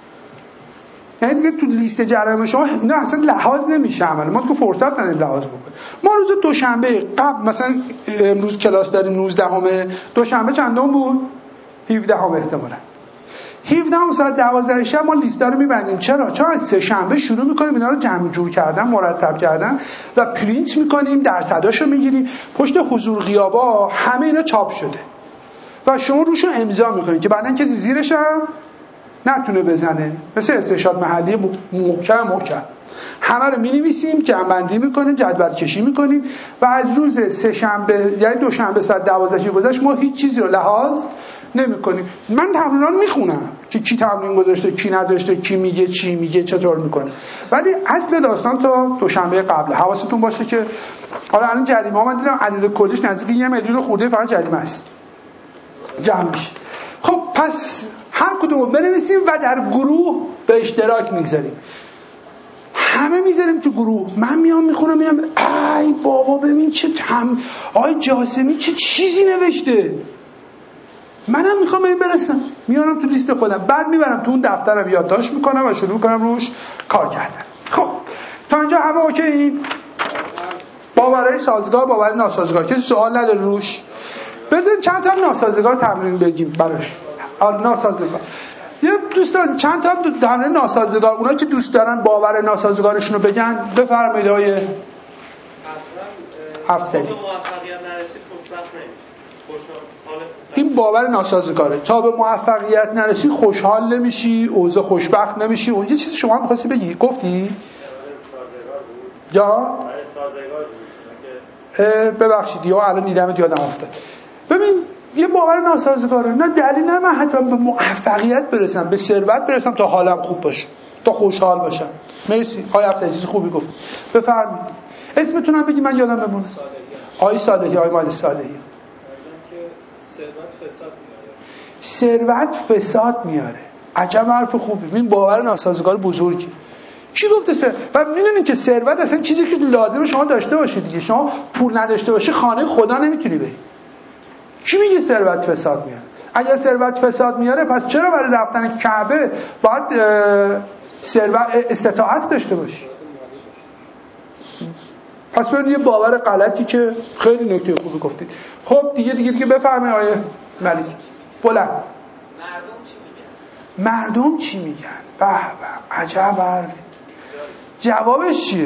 یعنی دیگه تو لیست جرایم شما اینا اصلا لحاظ نمیشه عمل. ما تو فرصت نداریم لحاظ بکنیم. ما روز دوشنبه قبل مثلا امروز کلاس داریم نوزدهم، دوشنبه چندم بود؟ هفدهم احتمالاً. هفدهم ساعت دوازده شب ما لیست رو میبندیم. چرا؟ چون از سه شنبه شروع میکنیم اینا رو جمع جور کردن، مرتب کردن و پرینت میکنیم، درصداشو میگیریم. پشت حضور غیابا همه اینا چاپ شده. و شما روشو امضا میکنید که بعدن کسی زیرش هم نتونه بزنه. مثل استشهاد محلی محکم محکم همه رو می‌نویسیم، جمع‌بندی می‌کنیم، جدول کشی می‌کنیم و از روز سه شنبه یعنی دوشنبه ساعت دوازده گذشت ما هیچ چیزی رو لحاظ نمی‌کنیم. من تمرینا رو می‌خونم که کی تمرین گذاشته، کی نذاشته، کی میگه چی میگه، چطور می‌کنه. ولی اصل داستان تا دوشنبه قبل. حواستون باشه که حالا الان جریمه ها من دیدم عدد کلیش نزدیک یک میلیون خورده فقط جریمه است. جمع میشه. خب پس هر کدوم بنویسیم و در گروه به اشتراک میگذاریم. همه میذاریم تو گروه. من میام میخونم میام ای بابا ببین چه تم آی جاسمی چه چیزی نوشته، منم میخوام به این برسم. میارم تو لیست خودم، بعد میبرم تو اون دفترم یادداشت میکنم و شروع میکنم روش کار کردن. خب تا اینجا همه اوکی؟ باورهای سازگار، باور ناسازگار کسی سوال نداره روش؟ بذارید چند تا ناسازگار تمرین بگیم براش. ناسازگار یه دوستان چند تا در مورد ناسازگار، اونایی که دوست دارن باور ناسازگارشون رو بگن بفرمایید. آقای افسری این باور ناسازگاره، تا به موفقیت نرسی خوشحال نمیشی، اوضاع خوشبخت نمیشی. اون یه چیزی شما می‌خواستی بگی، گفتی؟ جا؟ ببخشید یا الان دیدم یادم افتاد. ببین یه باور ناسازگاره، نه دلیل نه من حتما به موفقیت برسم، به ثروت برسم تا حالم خوب باشه، تا خوشحال باشم. مرسی آقای افسری، چیز خوبی گفت. بفرمایید اسمتون بگی من یادم بمونه. آقای صالحی، آقای مال صالحی. ثروت فساد میاره. عجب حرف خوبی. این باور ناسازگار بزرگی. کی گفته سر؟ و میدونید که ثروت اصلا چیزی که لازمه شما داشته باشید دیگه. شما پول نداشته باشی خانه خدا نمیتونی بری. کی میگه ثروت فساد میاره؟ اگر ثروت فساد میاره پس چرا برای رفتن کعبه باید ثروت استطاعت داشته باشی؟ پس ببینید یه باور غلطی که خیلی نکته خوبی گفتید. خب دیگه دیگه دیگه بفرمایید آیه ملک. بلند. مردم چی میگن؟ مردم چی میگن؟ به به عجب حرف. جوابش چیه؟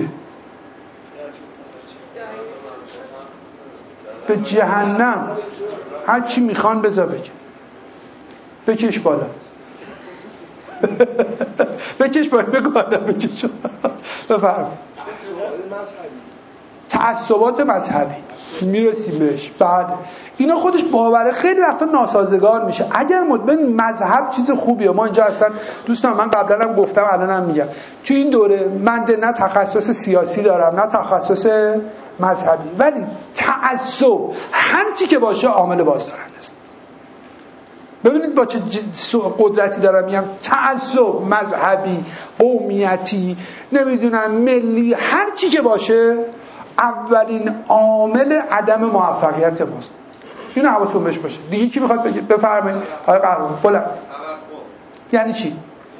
به جهنم. هر چی میخوان بذار بگه. بکش بالا. بکش بالا بگو آدم بکش. بفرمایید. تعصبات مذهبی میرسیم بهش. بعد اینا خودش باوره خیلی وقتا ناسازگار میشه. اگر مطمئن مذهب چیز خوبیه، ما اینجا اصلا دوستان من قبلا هم گفتم الانم میگم تو این دوره من نه تخصص سیاسی دارم نه تخصص مذهبی، ولی تعصب هر چی که باشه عامل بازدارنده است. ببینید با چه قدرتی دارم میگم. تعصب مذهبی، قومیتی، نمیدونم ملی، هر چی که باشه اولین عامل عدم موفقیت ماست. اینو حواستون بهش باشه. دیگه کی میخواد بگه؟ بفرمایید آقای قهرمان. بلند. یعنی چی؟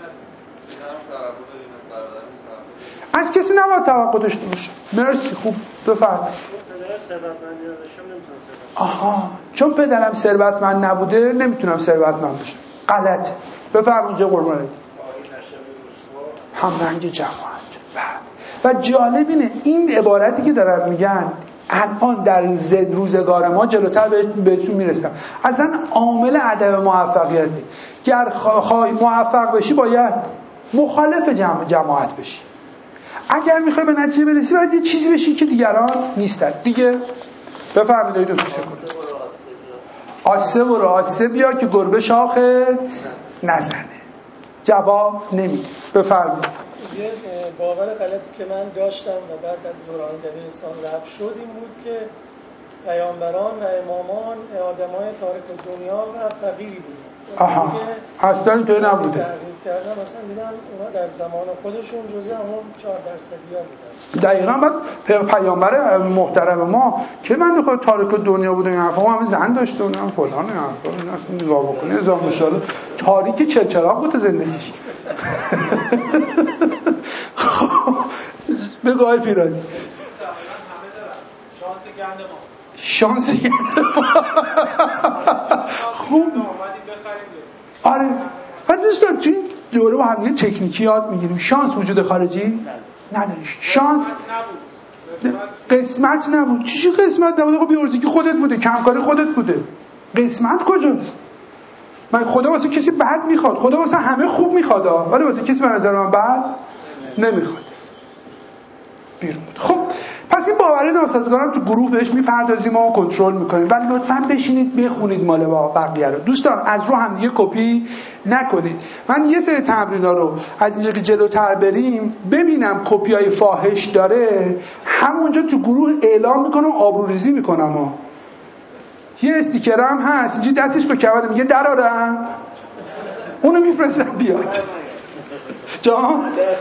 از کسی نباید توقع داشته باشه. مرسی خوب بفرمایید. آها چون پدرم ثروتمند نبوده نمیتونم ثروتمند بشم. غلطه. بفرمایید اینجا قربانت. همرنگ جماعت. و جالب اینه این عبارتی که دارن میگن الان در زد روزگار ما جلوتر بهتون میرسم اصلا عامل عدم موفقیته. گر خواهی موفق بشی باید مخالف جمع جماعت بشی. اگر میخوای به نتیجه برسی باید یه چیزی بشی که دیگران نیستن دیگه. بفرمایید دکتر شکر. آسه و راسه بیا که گربه شاخت نزنه. جواب نمیده. بفرمایید. یه باور غلطی که من داشتم و بعد از دوران دبیرستان رفت شد این بود که پیامبران و امامان آدمای تاریک دنیا و فقیری بودن. آها اصلا اینطور نبوده. کردم مثلا دیدم اونا در زمان خودشون جزء همون چهار درصدیا بودن. دقیقاً بعد پیامبر محترم ما که من بخوام تاریک دنیا بوده این حرفا همه زن داشته و نه فلان این حرفا اصلا نگاه بکنه هزار ماشاءالله تاریک چلچراغ بوده زندگیش. بگو آقای پیرانی. شانس گند ما. شانس گند ما. خوب. آره. بعد دوستان تو این دوره با هم یه تکنیکی یاد میگیریم. شانس وجود خارجی نداره. شانس قسمت نبود. چی قسمت نبود؟ خب بیورزی که خودت بوده، کمکاری خودت بوده. قسمت کجاست؟ من خدا واسه کسی بد میخواد، خدا واسه همه خوب میخواد، ولی واسه کسی به نظر من بد نمیخواد. بیرون بود. خب پس این باور ناسازگارم تو گروه بهش میپردازیم و کنترل میکنیم، ولی لطفاً بشینید بخونید مال بقیه رو. دوستان از رو هم دیگه کپی نکنید. من یه سری تمرینا رو از اینجا که جلوتر بریم ببینم کپیای فاحش داره همونجا تو گروه اعلام میکنم، آبروریزی میکنم ها. یه استیکرم هست اینجا دستش به کمر میگه درارم اونو میفرستم بیاد جان.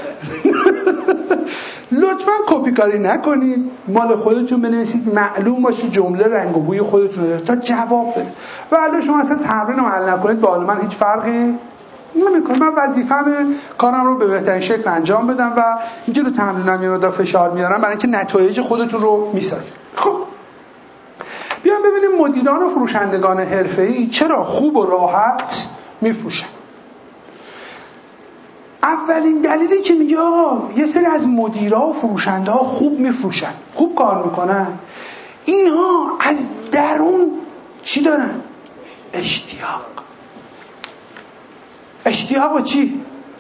لطفاً کپی کاری نکنید، مال خودتون بنویسید، معلوم باشه جمله رنگ و بوی خودتون داره تا جواب بده. و اگه شما اصلا تمرین رو حل نکنید با من هیچ فرقی نمیکنه. من وظیفه‌مه کارم رو به بهترین شکل انجام بدم و اینجا رو تمرینم یه مقدار فشار میارم برای اینکه نتایج خودتون رو میسازید. خب بیام ببینیم مدیران و فروشندگان حرفه‌ای چرا خوب و راحت میفروشن. اولین دلیلی که میگه آقا یه سری از مدیرها و فروشنده ها خوب میفروشن، خوب کار میکنن، اینها از درون چی دارن؟ اشتیاق. اشتیاق به چی؟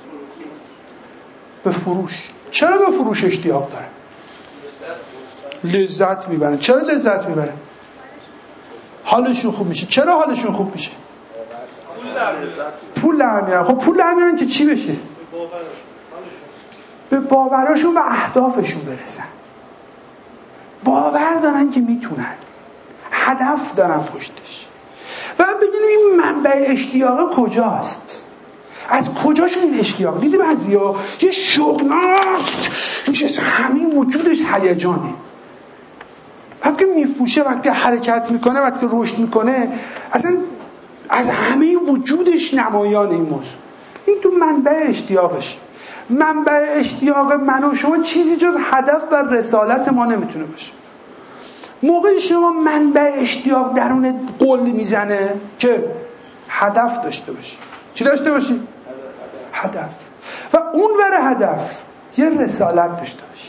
به فروش. چرا به فروش اشتیاق دارن؟ لذت میبرن. چرا لذت میبرن؟ حالشون خوب میشه. چرا حالشون خوب میشه؟ پول در میارن. خب پول در میارن که چی بشه؟ به باوراشون و اهدافشون برسن. باور دارن که میتونن، هدف دارن پشتش. و ببینیم این منبع اشتیاق کجاست، از کجاشون این اشتیاق؟ دیدی بعضیا یه شغناست میشه، همین وجودش هیجانه. وقتی میفروشه، وقتی حرکت میکنه، وقتی رشد میکنه، اصلا از همه وجودش نمایان این موضوع. این تو منبع اشتیاقش. منبع اشتیاق من و شما چیزی جز هدف و رسالت ما نمیتونه باشه. موقعی شما منبع اشتیاق درون قل میزنه که هدف داشته باشی. چی داشته باشی؟ هدف. و اون ور هدف یه رسالت داشته باشی.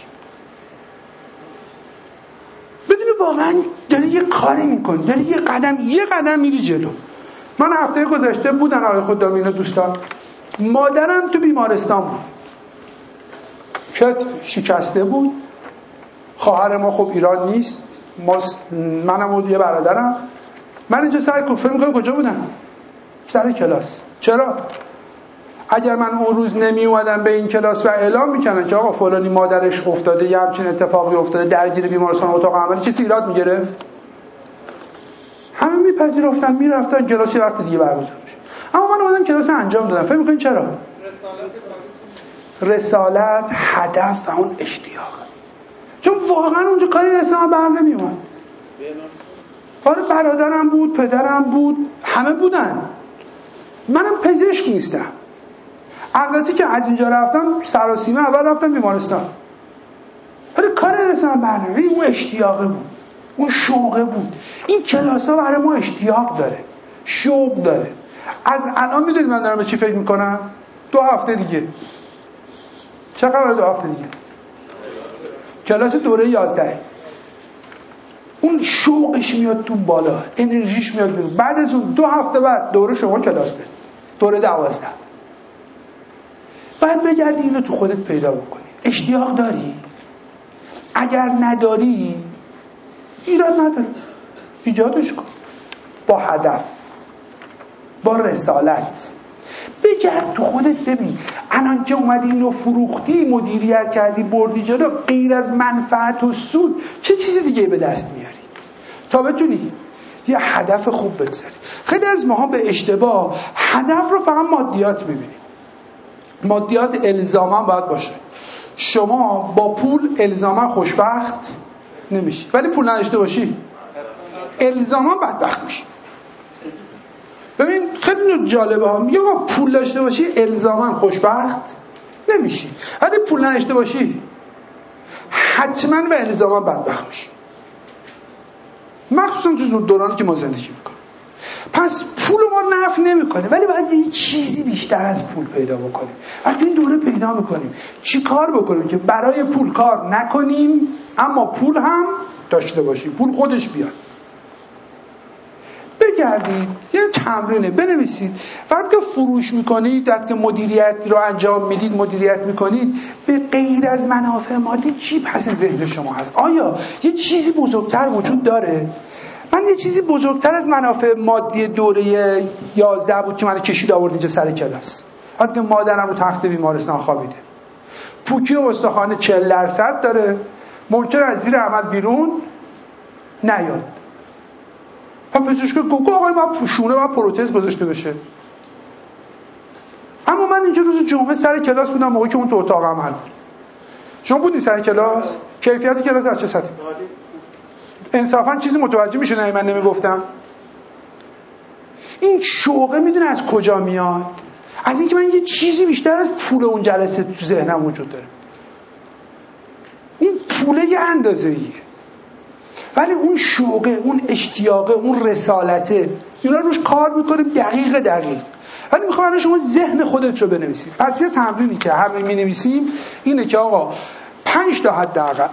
بدونی واقعا داری یه کاری میکنی، داری یه قدم یه قدم میری جلو. من هفته گذشته بودن آقای خدامی اینا دوستان، مادرم تو بیمارستان بود، کتف شکسته بود. خواهر ما خب ایران نیست، ما منم و یه برادرم. من اینجا سر فکر می‌کنم کجا بودم؟ سر کلاس. چرا؟ اگر من اون روز نمی اومدم به این کلاس و اعلام میکنن که آقا فلانی مادرش افتاده، یه همچین اتفاقی افتاده، درگیر بیمارستان اتاق عملی، چیزی ایراد میگرفت؟ همه میپذیرفتن، میرفتن، کلاس یه وقت دیگه برگزار میشه. اما من اومدم کلاس انجام دادم. فکر میکنین چرا؟ رسالت، هدف و اون اشتیاق. چون واقعا اونجا کاری اصلا بر نمیومد. آره برادرم بود، پدرم بود، همه بودن. منم پزشک نیستم. البته که از اینجا رفتم سراسیمه اول رفتم بیمارستان. ولی کار اصلا بر نمیومد. اون اشتیاقه بود. اون شوقه بود. این کلاس ها برای ما اشتیاق داره، شوق داره. از الان میدونید من دارم به چی فکر میکنم؟ دو هفته دیگه. چه خبره دو هفته دیگه؟ کلاس دوره یازده. اون شوقش میاد تو بالا، انرژیش میاد بیرون. بعد از اون دو هفته بعد دوره شما کلاس دارید، دوره دوازده. بعد بگردی اینو تو خودت پیدا بکنی. اشتیاق داری؟ اگر نداری ایراد نداره، ایجادش کن با هدف، با رسالت. بگرد تو خودت ببین الان که اومدی اینو فروختی، مدیریت کردی، بردی جلو، غیر از منفعت و سود چه چیز دیگه به دست میاری تا بتونی یه هدف خوب بگذاری؟ خیلی از ماها به اشتباه هدف رو فقط مادیات میبینیم. مادیات الزاما باید باشه. شما با پول الزاما خوشبخت نمیشی، ولی پول نداشته باشی الزاما بدبخت میشی. ببین خیلی جالبه ها، میگه آقا پول داشته باشی الزاما خوشبخت نمیشی، ولی پول نداشته باشی حتما و الزاما بدبخت میشی، مخصوصا تو دورانی که ما زندگی میکنیم. پس پول ما نفع نمیکنه، ولی باید یه چیزی بیشتر از پول پیدا بکنیم. وقتی این دوره پیدا میکنیم چی کار بکنیم که برای پول کار نکنیم اما پول هم داشته باشیم، پول خودش بیاد. بگردید یه تمرینه بنویسید وقتی که فروش میکنید، وقتی که مدیریت رو انجام میدید، مدیریت میکنید، به غیر از منافع مادی چی پس ذهن شما هست؟ آیا یه چیزی بزرگتر وجود داره؟ من یه چیزی بزرگتر از منافع مادی دوره یازده بود که من کشید آورد اینجا سر کلاس. وقتی که مادرم رو تخت بیمارستان خوابیده، پوکی و استخوان چهل درصد داره، ممکنه از زیر عمل بیرون نیاد. هم پزشک گفت آقای ما پوشونه و پروتز گذاشته بشه. اما من اینجا روز جمعه سر کلاس بودم، موقعی که اون تو اتاق عمل بود. شما بودین سر کلاس؟ کیفیت کلاس در چه سطحی؟ انصافا چیزی متوجه میشه نه من نمیگفتم؟ این شوقه میدونه از کجا میاد؟ از اینکه من یه چیزی بیشتر از پول اون جلسه تو ذهنم وجود داره. اون پوله یه اندازه ایه، ولی اون شوقه، اون اشتیاقه، اون رسالته، اینا روش کار میکنیم دقیق دقیق. ولی میخوام شما ذهن خودت رو بنویسید. پس یه تمرینی که همه می‌نویسیم اینه که آقا پنج تا حداقل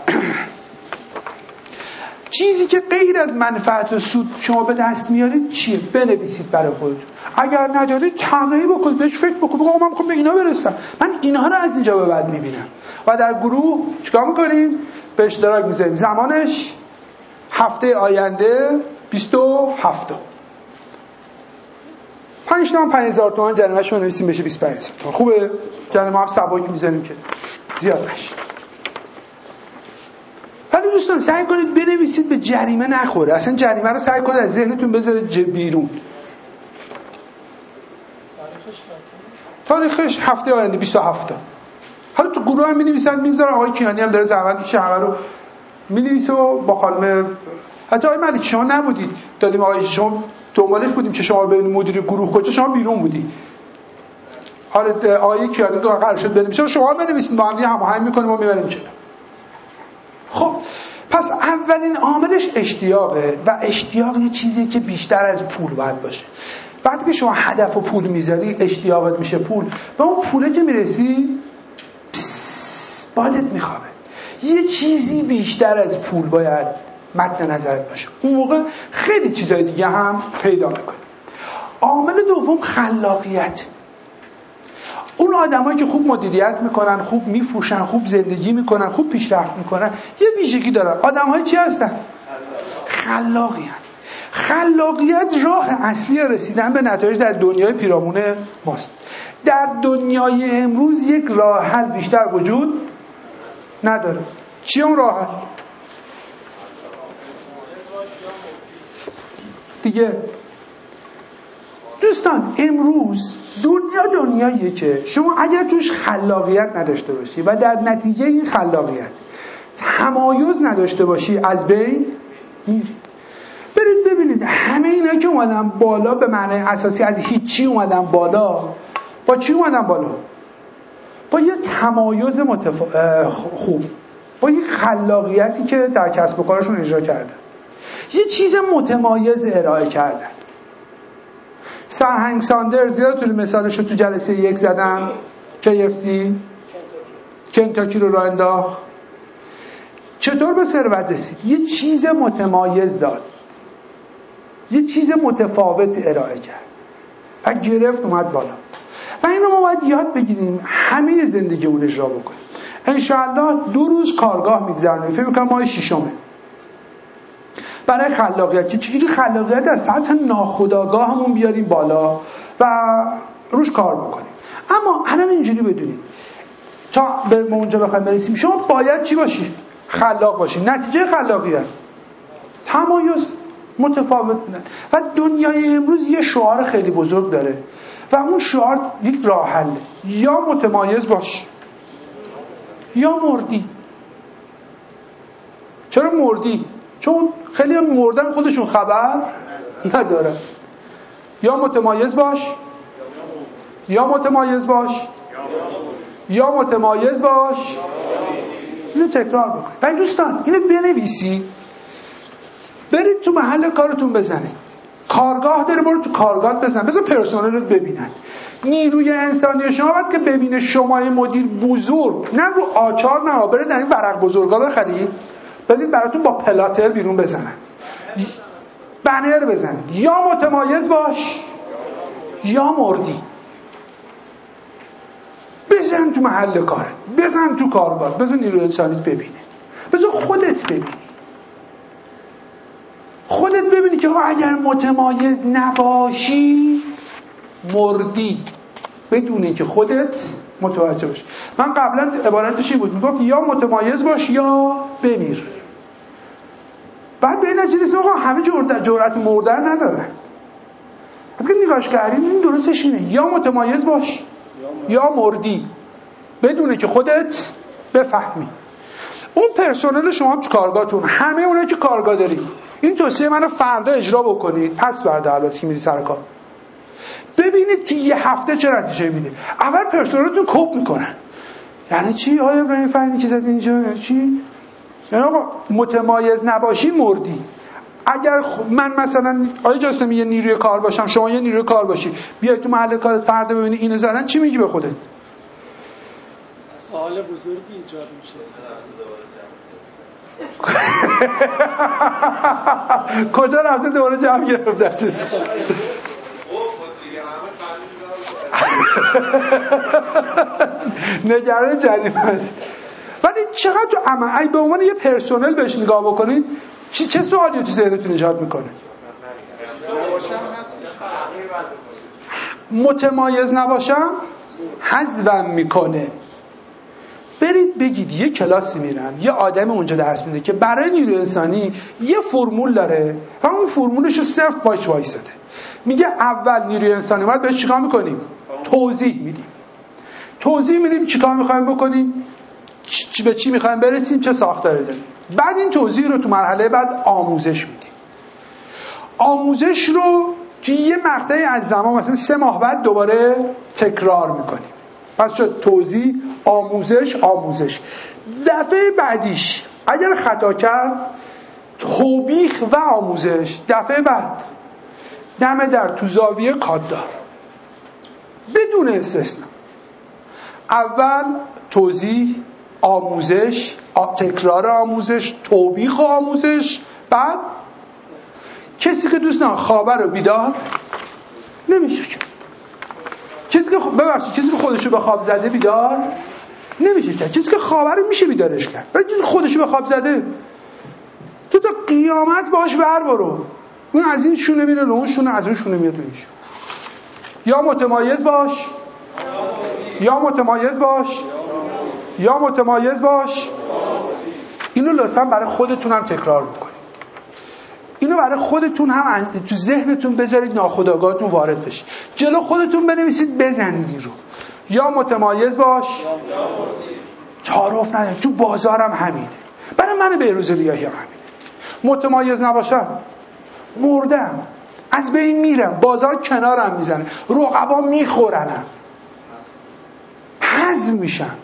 چیزی که غیر از منفعت و سود شما به دست میارید چیه بنویسید برای خودتون. اگر ندارید تمرین بکنید، بهش فکر بکنید، بگو من میخوام به اینا برسم، من اینها رو از اینجا به بعد میبینم. و در گروه چیکار میکنیم؟ به اشتراک میذاریم. زمانش هفته آینده بیست و هفت پنج تا پنج هزار تومان جریمه‌اش رو نویسیم بشه بیست و پنج هزار تومان. خوبه؟ جریمه هم سبک میذاریم که زیاد نشه. ولی دوستان سعی کنید بنویسید به جریمه نخوره. اصلا جریمه رو سعی کنید از ذهنتون بذارید بیرون. تاریخش هفته آینده بیست و هفت. حالا تو گروه هم می‌نویسن میذارن آقای کیانی هم داره زحمت میشه همه رو می‌نویسه و با خانم حتی آقای ملک شما نبودید دادیم آقای شما دنبالش بودیم که شما ببینید مدیر گروه کجا، شما بیرون بودی. آره آقای کیانی دو قرار شد بنویسه شما بنویسید با هم دیگه هماهنگ می‌کنیم و میبریم جلو. خب پس اولین عاملش اشتیاقه و اشتیاق یه چیزیه که بیشتر از پول باید باشه. وقتی که شما هدف و پول میذاری اشتیاقت میشه پول. به اون پوله که میرسی بالت میخوابه. یه چیزی بیشتر از پول باید مد نظرت باشه. اون موقع خیلی چیزای دیگه هم پیدا میکنه. عامل دوم خلاقیت. اون آدمایی که خوب مدیریت میکنن، خوب میفروشن، خوب زندگی میکنن، خوب پیشرفت میکنن، یه ویژگی دارن. آدم‌های چی هستن؟ خلاقیت. خلاقیت راه اصلی رسیدن به نتایج در دنیای پیرامون ماست. در دنیای امروز یک راه حل بیشتر وجود نداره. چی اون راه حل؟ دیگه دوستان امروز دنیا دنیاییه که شما اگر توش خلاقیت نداشته باشی و در نتیجه این خلاقیت تمایز نداشته باشی از بین میری. برید ببینید همه اینا که اومدن بالا به معنی اساسی از هیچی اومدن بالا، با چی اومدن بالا؟ با یه تمایز متفا... خوب، با یه خلاقیتی که در کسب و کارشون اجرا کردن، یه چیز متمایز ارائه کردن. سرهنگ ساندرز یادتونه مثالش رو تو جلسه یک زدم، کی اف سی کنتاکی رو راه انداخت. چطور به ثروت رسید؟ یه چیز متمایز داد، یه چیز متفاوت ارائه کرد و گرفت اومد بالا. و این رو ما باید یاد بگیریم همه زندگی اون اجرا بکنیم. انشاءالله دو روز کارگاه میگذرونیم، فکر میکنم ماه ششمه، برای خلاقیت که چجوری خلاقیت از سطح ناخودآگاهمون بیاریم بالا و روش کار بکنیم. اما الان اینجوری بدونید تا به اونجا بخوایم برسیم شما باید چی باشی؟ خلاق باشی. نتیجه خلاقیت تمایز، متفاوت بودن. و دنیای امروز یه شعار خیلی بزرگ داره و اون شعار یک راه حله: یا متمایز باش یا مردی. چرا مردی؟ چون خیلی هم مردن خودشون خبر نداره. یا متمایز باش یا متمایز باش یا متمایز باش. اینو تکرار بکنید. و دوستان اینو بنویسی، برید تو محل کارتون بزنید. کارگاه داره، برو تو کارگاه بزن، بذار پرسنل رو ببینن. نیروی انسانی شما باید که ببینه شما مدیر بزرگ، نه رو آچار نه برید این ورق بزرگا بخرید، بدید براتون با پلاتر بیرون بزنن، بنر بزنید. یا متمایز باش یا مردی. بزن تو محل کارت، بزن تو کارگاه، بزن نیروی انسانیت ببینه، بزن خودت ببینی، خودت ببینی که اگر متمایز نباشی مردی، بدون اینکه خودت متوجه باشی. من قبلا عبارتش این بود، میگفت یا متمایز باش یا بمیر. بعد به این نتیجه رسیدم آقا همه جرأت مردن ندارن. اگه نگاش کردیم این درستش اینه: یا متمایز باش یا مردی، بدونه که خودت بفهمی. اون پرسنل شما تو کارگاهتون، همه اونایی که کارگاه دارید، این توصیه منو فردا اجرا بکنید، پس فردا البته که میری سر کار، ببینید تو یه هفته چه نتیجه میده. اول پرسنلتون کپ میکنن. یعنی چی آقای ابراهیم فهمی که زدی اینجا؟ یعنی چی؟ یعنی آقا متمایز نباشی مردی. اگر من مثلا آقای جاسمی یه نیروی کار باشم، شما یه نیروی کار باشی، بیای تو محل کارت فرد ببینی اینو زدن، چی میگی به خودت؟ سوال بزرگی ایجاد میشه. کجا رفته دوباره جمع گرفتتش؟ نگران جریمه است. ولی چقدر تو عمل ای به عنوان یه پرسنل بهش نگاه بکنید، چی چه سوالی تو ذهنتون ایجاد میکنه؟ متمایز نباشم حذفم میکنه. برید بگید یه کلاسی میرم، یه آدم اونجا درس میده که برای نیروی انسانی یه فرمول داره و اون فرمولش رو صفر باش وایساده. میگه اول نیروی انسانی باید بهش چیکار میکنیم؟ توضیح میدیم. توضیح میدیم چیکار میخوایم بکنیم، چ... به چی میخوایم برسیم، چه ساختاری داریم. بعد این توضیح رو تو مرحله بعد آموزش میدیم. آموزش رو توی یه مقطعی از زمان مثلا سه ماه بعد دوباره تکرار میکنیم. پس شد توضیح، آموزش، آموزش. دفعه بعدیش اگر خطا کرد، توبیخ و آموزش. دفعه بعد دم در تو زاویه کاددار، بدون استثنا. اول توضیح، آموزش، تکرار آموزش، توبیخ و آموزش. بعد کسی که دوست نداره خوابه رو بیدار نمیشه که چیزی که ببخشید چیزی که خودشو به خواب زده بیدار نمیشه کرد. چیزی که خوابه رو میشه بیدارش کرد، ولی چیزی که خودشو به خواب زده تو تا قیامت باش بر برو. اون از این شونه میره رو اون شونه، از اون شونه میاد رو این شونه. یا متمایز باش یا متمایز باش یا متمایز باش. اینو لطفا برای خودتون هم تکرار بکنید. اینو برای خودتون هم تو ذهنتون بذارید، ناخودآگاهتون وارد بشه. جلو خودتون بنویسید، بزنید این رو. یا متمایز باش تعارف نداره. تو بازارم همینه، برای من بهروز ریاحی هم همینه. متمایز نباشم مردم، از بین میرم، بازار کنارم میزنه، رقبا میخورنم، حذف میشم.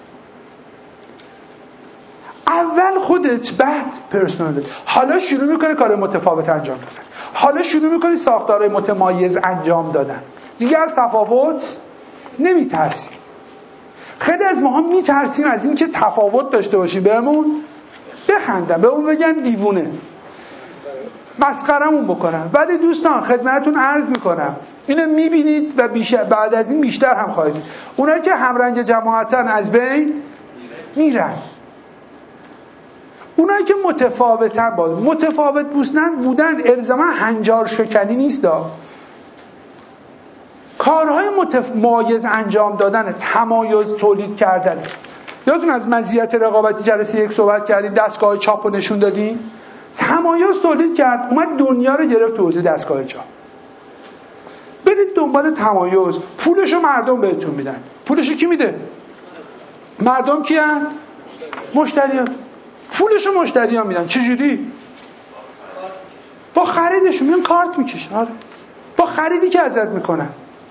اول خودت، بعد پرسنلت. حالا شروع میکنه کار متفاوت انجام دادن، حالا شروع میکنی ساختارهای متمایز انجام دادن. دیگه از تفاوت نمیترسیم. خیلی از ماها میترسیم از این که تفاوت داشته باشی، بهمون بخندن، بهمون بگن دیوونه، مسخرمون بکنن. ولی دوستان خدمتتون عرض میکنم، اینو میبینید و بیشتر بعد از این بیشتر هم خواهید دید. اونایی که همرنگ جماعتن از بین میرن. اونایی که متفاوتن، باز متفاوت بودن بودن الزاما هنجار شکنی نیست دا. کارهای متمایز انجام دادن، تمایز تولید کردن. یادتون از مزیت رقابتی جلسه یک صحبت کردیم، دستگاه چاپ رو نشون دادیم. تمایز تولید کرد، اومد دنیا رو گرفت تو حوزه دستگاه چاپ. برید دنبال تمایز. پولشو مردم بهتون میدن. پولشو کی میده؟ مردم کیان؟ مشتریان. پولشو مشتریان میدن. چجوری؟ با خریدشون میان کارت میکشن. آره. با خریدی که ازت میکنن.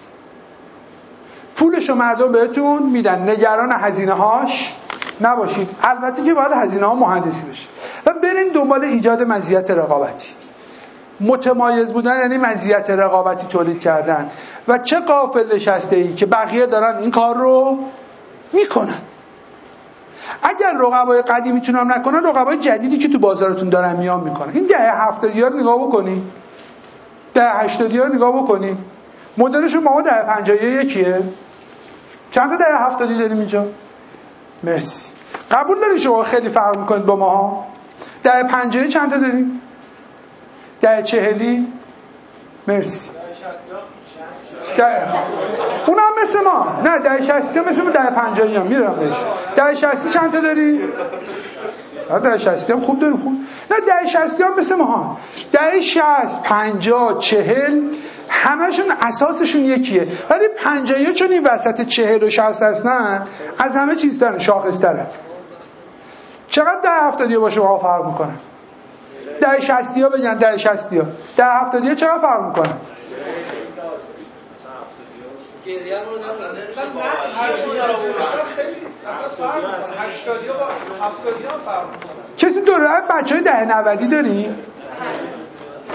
پولشو مردم بهتون میدن. نگران هزینه هاش نباشید. البته که باید هزینه ها مهندسی بشه. و برین دنبال ایجاد مزیت رقابتی. متمایز بودن یعنی مزیت رقابتی تولید کردن. و چه غافل نشسته ای که بقیه دارن این کار رو میکنن. اگر رقبای قدیمی تونم نکنن، رقبای جدیدی که تو بازارتون دارن میان میکنن. این دهه هفتادی ها رو نگاه بکنی، دهه هشتادی ها رو نگاه بکنی، مدلشون ما دهه پنجاهی یکیه. چند تا دهه هفتادی داریم اینجا؟ مرسی. قبول داری شما خیلی فرق میکنید با ماها؟ دهه پنجاهی چند تا داریم؟ دهه چهلی؟ مرسی. اونم مثل ما. نه دهه شصتی مثل ما، دهه پنجاهی هم میرم بهش. دهه شصتی چند تا داری؟ دهه شصتی هم خوب داریم، خوب. نه دهه شصتی هم مثل ما. دهه شصت، پنجاه، چهل همشون اساسشون یکیه. ولی پنجاهی چون این وسط چهل و شصت هستن، از همه چیز دارن، شاخص دارن. چقدر ده هفتادی با شما فرق میکنن؟ ده شصتی ها بگن، ده شصتی ها ده هفتادی ها چقدر فرق میکنن؟ کسی دوره بچه های ده نودی داری؟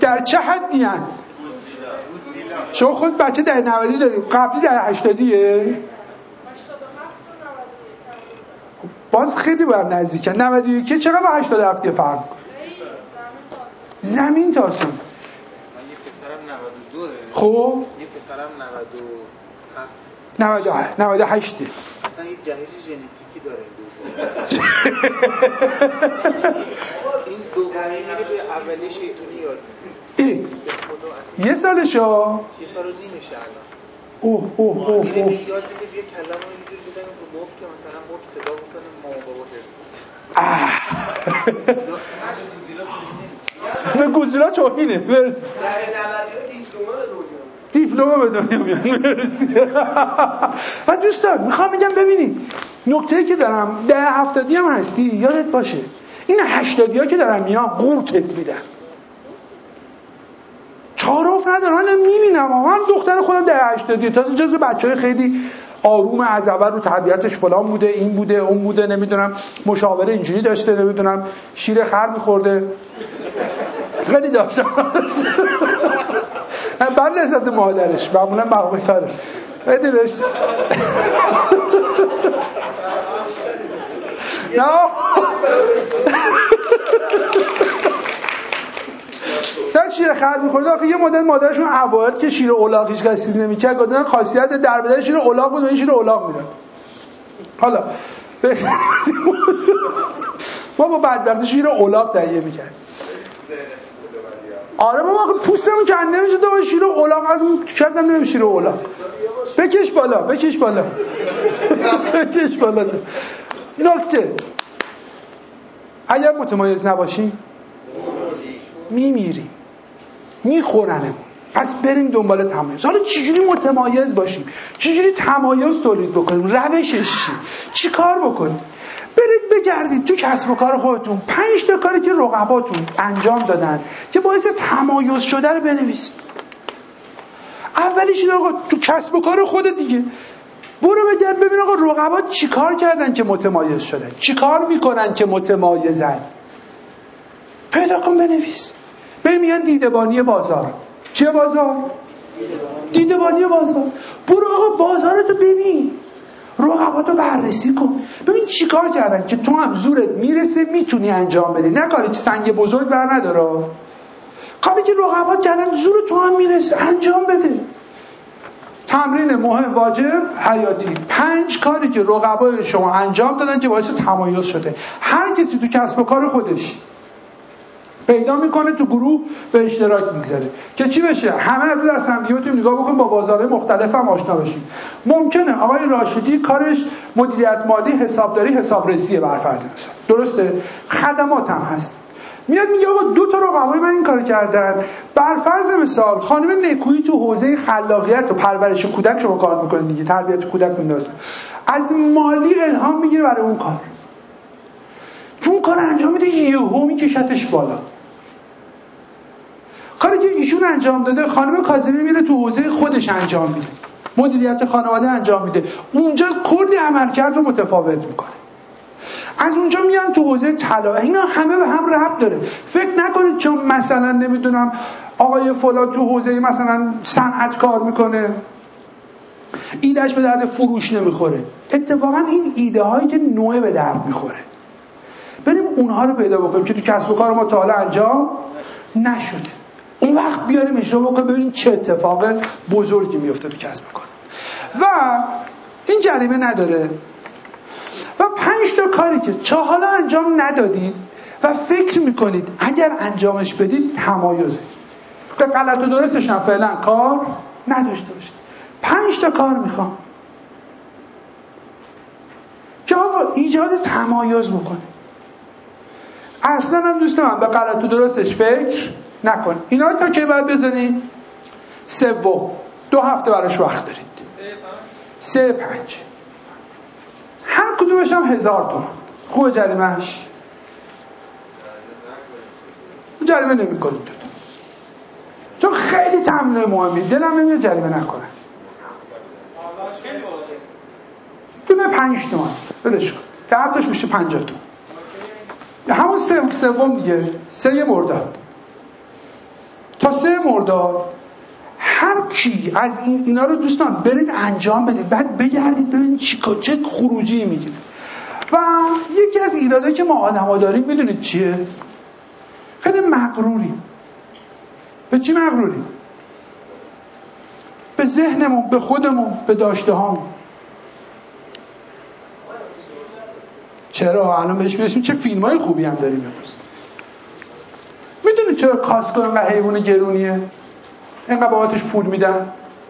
در چه حدی هن؟ شما خود بچه دهه نودی دارید، قبلی دهه هشتادیه؟ باز خیلی باید نزدیکن. نود و یک چقدر با هشتاد و هفت فرق؟ زمین تا آسمون. من یه پسرم نود و دوه. خب یه پسرم نود و هفت. نود و هشت نود و هشت اصلا یه جهش ژنتیکی داره این دو. این دومی میره به اولی شیطونی یاد ای یه سالشو یه سال و نیمشه الان. اوه اوه اوه اوه یاد میده یه کلمه اینجوری بزنیم تو مبل که مثلا مبل صدا بکنه مامان بابا هرس به گوزیلا توهینه. مرسی. دیپلم به دنیا میاد. مرسی. و دوستان میخوام بگم ببینید نکته‌ای که دارم ده هفتادی هم هستی یادت باشه این هشتادی ها که دارم میان قورتت میدن تعارف ندارم. من میبینم من دختر خودم ده هشتادی تازه جزو بچهای خیلی آروم از اول رو طبیعتش فلان بوده این بوده اون بوده نمیدونم مشاوره اینجوری داشته نمیدونم شیر خر میخورده خیلی داشتم بعد نسبت مادرش معمولا مقبول داره بده بهش نه تا شیر خر میخورده آخه یه مدت مادرشون اوایل که شیر اولاغ هیچ کسی نمی‌کرد گفتن خاصیت در بدن شیر اولاغ بود و این شیر اولاغ میدن. حالا ما با بدبختی شیر اولاغ تهیه می‌کردیم. آره بابا پوستمون کنده میشه تو شیر اولاغ از اون کردم نمیشه شیر اولاغ. بکش بالا بکش بالا بکش بالا. نکته اگر متمایز نباشیم میمیریم میخورنمون. پس بریم دنبال تمایز. حالا چجوری متمایز باشیم؟ چجوری تمایز تولید بکنیم؟ روشش چی؟ چی کار بکنیم؟ برید بگردید تو کسب و کار خودتون پنج تا کاری که رقباتون انجام دادن که باعث تمایز شده رو بنویسید. اولیش این آقا تو کسب و کار خودت دیگه برو بگرد ببین آقا رقبات چی کار کردن که متمایز شدن، چی کار میکنن که متمایزن، پیدا کن بنویس. ببین میگن دیدبانی بازار. چه بازار؟ دیدبانی بازار. برو آقا بازارتو ببین، رقباتو بررسی کن، ببین چی کار کردن که تو هم زورت میرسه میتونی انجام بدی. نه کاری که سنگ بزرگ بر نداره، کاری که رقبات کردن زور تو هم میرسه انجام بده. تمرین مهم واجب حیاتی. پنج کاری که رقبای شما انجام دادن که باعث تمایز شده. هر کسی تو کسب و کار خودش پیدا میکنه تو گروه به اشتراک میگذاره که چی بشه؟ همه از دست هم دیگه بتونیم نگاه بکنیم، با بازارهای مختلف هم آشنا بشیم. ممکنه آقای راشدی کارش مدیریت مالی، حسابداری، حسابرسیه برفرض مثال، درسته؟ خدمات هم هست. میاد میگه آقا دو تا رقبای من این کار کردن. برفرض مثال خانم نکویی تو حوزه خلاقیت و پرورش کودک شما کار میکنه دیگه، تربیت کودک میندازه، از مالی الهام میگیره برای اون کار، چون کار انجام میده یهو میکشتش بالا. کاری که ایشون انجام داده خانم کاظمی میره تو حوزه خودش انجام میده، مدیریت خانواده انجام میده، اونجا کلی عملکرد رو متفاوت میکنه. از اونجا میان تو حوزه طلا، اینا همه به هم ربط داره. فکر نکنید چون مثلا نمیدونم آقای فلان تو حوزه مثلا صنعت کار میکنه ایدهش به درد فروش نمیخوره. اتفاقا این ایده هایی که نوع به درد میخوره، بریم اونها رو پیدا بکنیم که تو کسب و کار ما تا حالا انجام نشده. اون وقت بیاریم اجرا بکنیم ببینیم چه اتفاق بزرگی میفته تو کسب و کار. و این جریمه نداره. و پنج تا کاری که تا حالا انجام ندادید و فکر میکنید اگر انجامش بدید تمایزه، به غلط و درستش هم فعلا کار نداشته باشید. پنج تا کار میخوام که آقا ایجاد تمایز بکنه. اصلا هم دوست من به غلط و درستش فکر نکن. اینا تا که باید بزنید؟ سوم دو هفته براش وقت دارید. سه پنج هر کدومش هم هزار تومان. خوبه جریمهش؟ جریمه نمی کنید چون خیلی تمرین مهمی. دلم نمیاد جریمه نکنه. دونه پنج تومان بدش کن، ده تاش میشه پنجاه تومان. همون سوم دیگه، سه مرداد تا سه مرداد هر کی از این اینا رو دوستان برید انجام بدید، بعد بگردید ببینید چی چه خروجی میگیره. و یکی از ایرادایی که ما آدم‌ها داریم میدونید چیه؟ خیلی مغروریم. به چی مغروریم؟ به ذهنمون، به خودمون، به داشته هامون. چرا؟ الان بهش میرسیم. چه فیلم‌های خوبی هم داریم امروز. میدونید چرا کاسکو اینقدر حیوان گرونیه؟ اینقدر بابتش پول میدن؟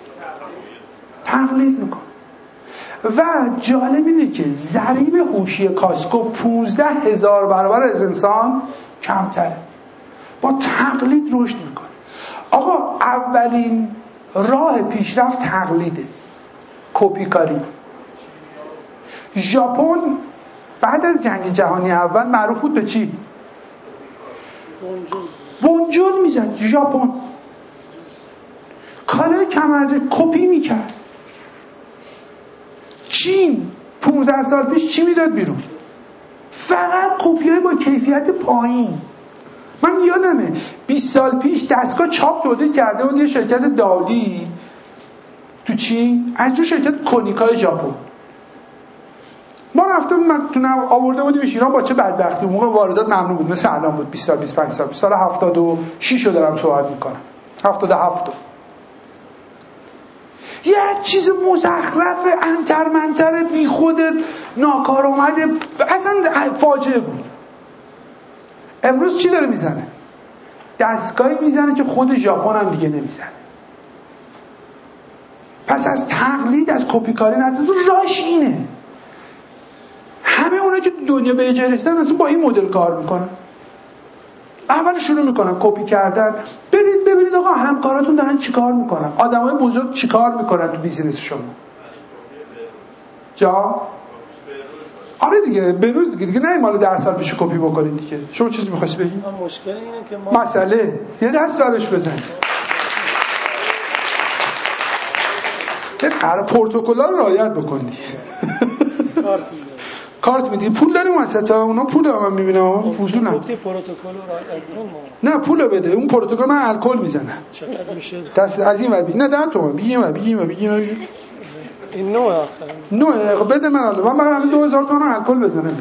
تقلید میکن. و جالب اینه که ضریب هوشی کاسکو پونزده هزار برابر از انسان کمتره. با تقلید رشد میکنه. آقا اولین راه پیشرفت تقلیده، کپی کاری. ژاپن بعد از جنگ جهانی اول معروف بود به چی؟ بونجور میزد. ژاپن کالای کمرزه کپی میکرد. چین پونزده سال پیش چی میداد بیرون؟ فقط کپیای با کیفیت پایین. من یادمه بیست سال پیش دستگاه چاپ تولید کرده بود یه شرکت داودی تو چین، از جو شرکت کونیکای ژاپن. ما رفتم من تو نو آورده بودیم ایران. با چه بدبختی اون موقع واردات ممنوع بود، مثل الان بود. بیست سال بیست و پنج سال سال هفتاد و شش رو دارم صحبت میکنم، هفتاد و هفت. یه چیز مزخرف انتر منتر بی خودت ناکارآمده، اصلا فاجعه بود. امروز چی داره میزنه؟ دستگاهی میزنه که خود ژاپن هم دیگه نمیزنه. پس از تقلید، از کپی کاری نتونید. راش اینه همه اونا که دنیا به اجاره رسیدن اصلا با این مدل کار میکنن. اول شروع میکنن کپی کردن. برید ببینید آقا همکاراتون دارن چیکار میکنن، آدمای بزرگ چیکار میکنن تو بیزینس شما. جا آره دیگه بروز دیگه دیگه نه مال ده سال پیش کپی بکنید دیگه. شما چیزی می‌خواید بگید؟ مشکل اینه که ما مسئله یه دست براش بزنید. قرار پروتکل‌ها رو رعایت بکنید. کارت میدی. کارت میدی. پول داریم واسه اونا پول من میبینم فوزونن. گفتی پروتکل رو رعایت کن ما. نه پول بده. اون پروتکل من الکل میزنه. چقدر میشه؟ دست از این ور بگی. نه ده تومن. بگیم بگیم بگیم. این نوع آخر. نوع بده من الان. من الان دو هزار تومن الکل بزنم.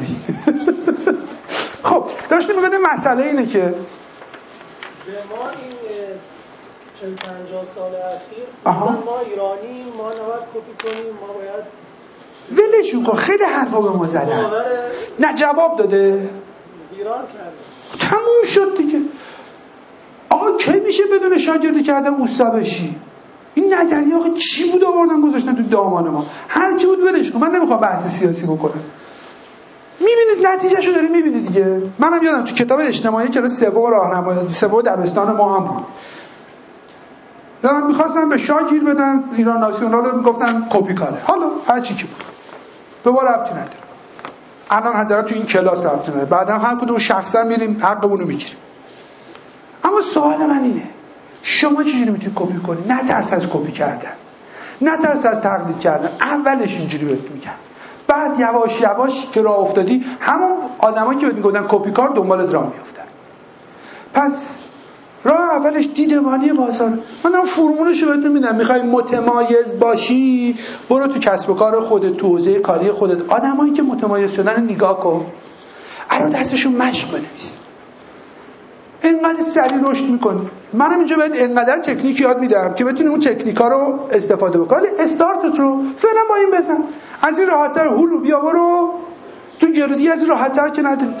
خب داشتیم میگفتم مسئله اینه که به ما این چهل پنجاه سال اخیر ما ایرانی ما نباید کپی کنیم، ما باید ولشون کن. خیلی حرفا به ما زدن. نه جواب داده. ایران کرده. تموم شد دیگه. آقا کی میشه بدون شاگردی کردن اوستا بشی؟ این نظریه آقا چی بود آوردن گذاشتن تو دامان ما؟ هر چی بود ولش کن. من نمیخوام بحث سیاسی بکنم. میبینید نتیجهشو داری میبینید دیگه. منم یادم تو کتاب اجتماعی که سوم راهنمایی سوم دبستان ما هم بود. دارن میخواستن به شاه گیر بدن ایران ناسیونال رو میگفتن کپی کاره. حالا هر چی که بود به ما ربطی نداره. الان حداقل تو این کلاس ربطی نداره. بعدا هر کدوم شخصا میریم حقمون رو میگیریم. اما سوال من اینه شما چجوری میتونید کپی کنید؟ نه ترس از کپی کردن، نه ترس از تقلید کردن. اولش اینجوری بهت میگم، بعد یواش یواش که راه افتادی همون آدمایی که بهت میگفتن کپی کار دنبالت راه میافتن. پس راه اولش دیدبانی بازار. من دارم فرمولشو بهتون میدم. میخوای متمایز باشی برو تو کسب و کار خودت، تو حوزه کاری خودت. آدمایی که متمایز شدن نگاه کن، الان دستشون مشق بنویس. اینقدر سریع رشد میکنی. منم اینجا بهت اینقدر تکنیک یاد میدم که بتونی اون تکنیکا رو استفاده بکنی. استارتت رو فعلا با این بزن. از این راحت‌تر هولو بیا برو تو جرودی. از این راحت‌تر که نداری.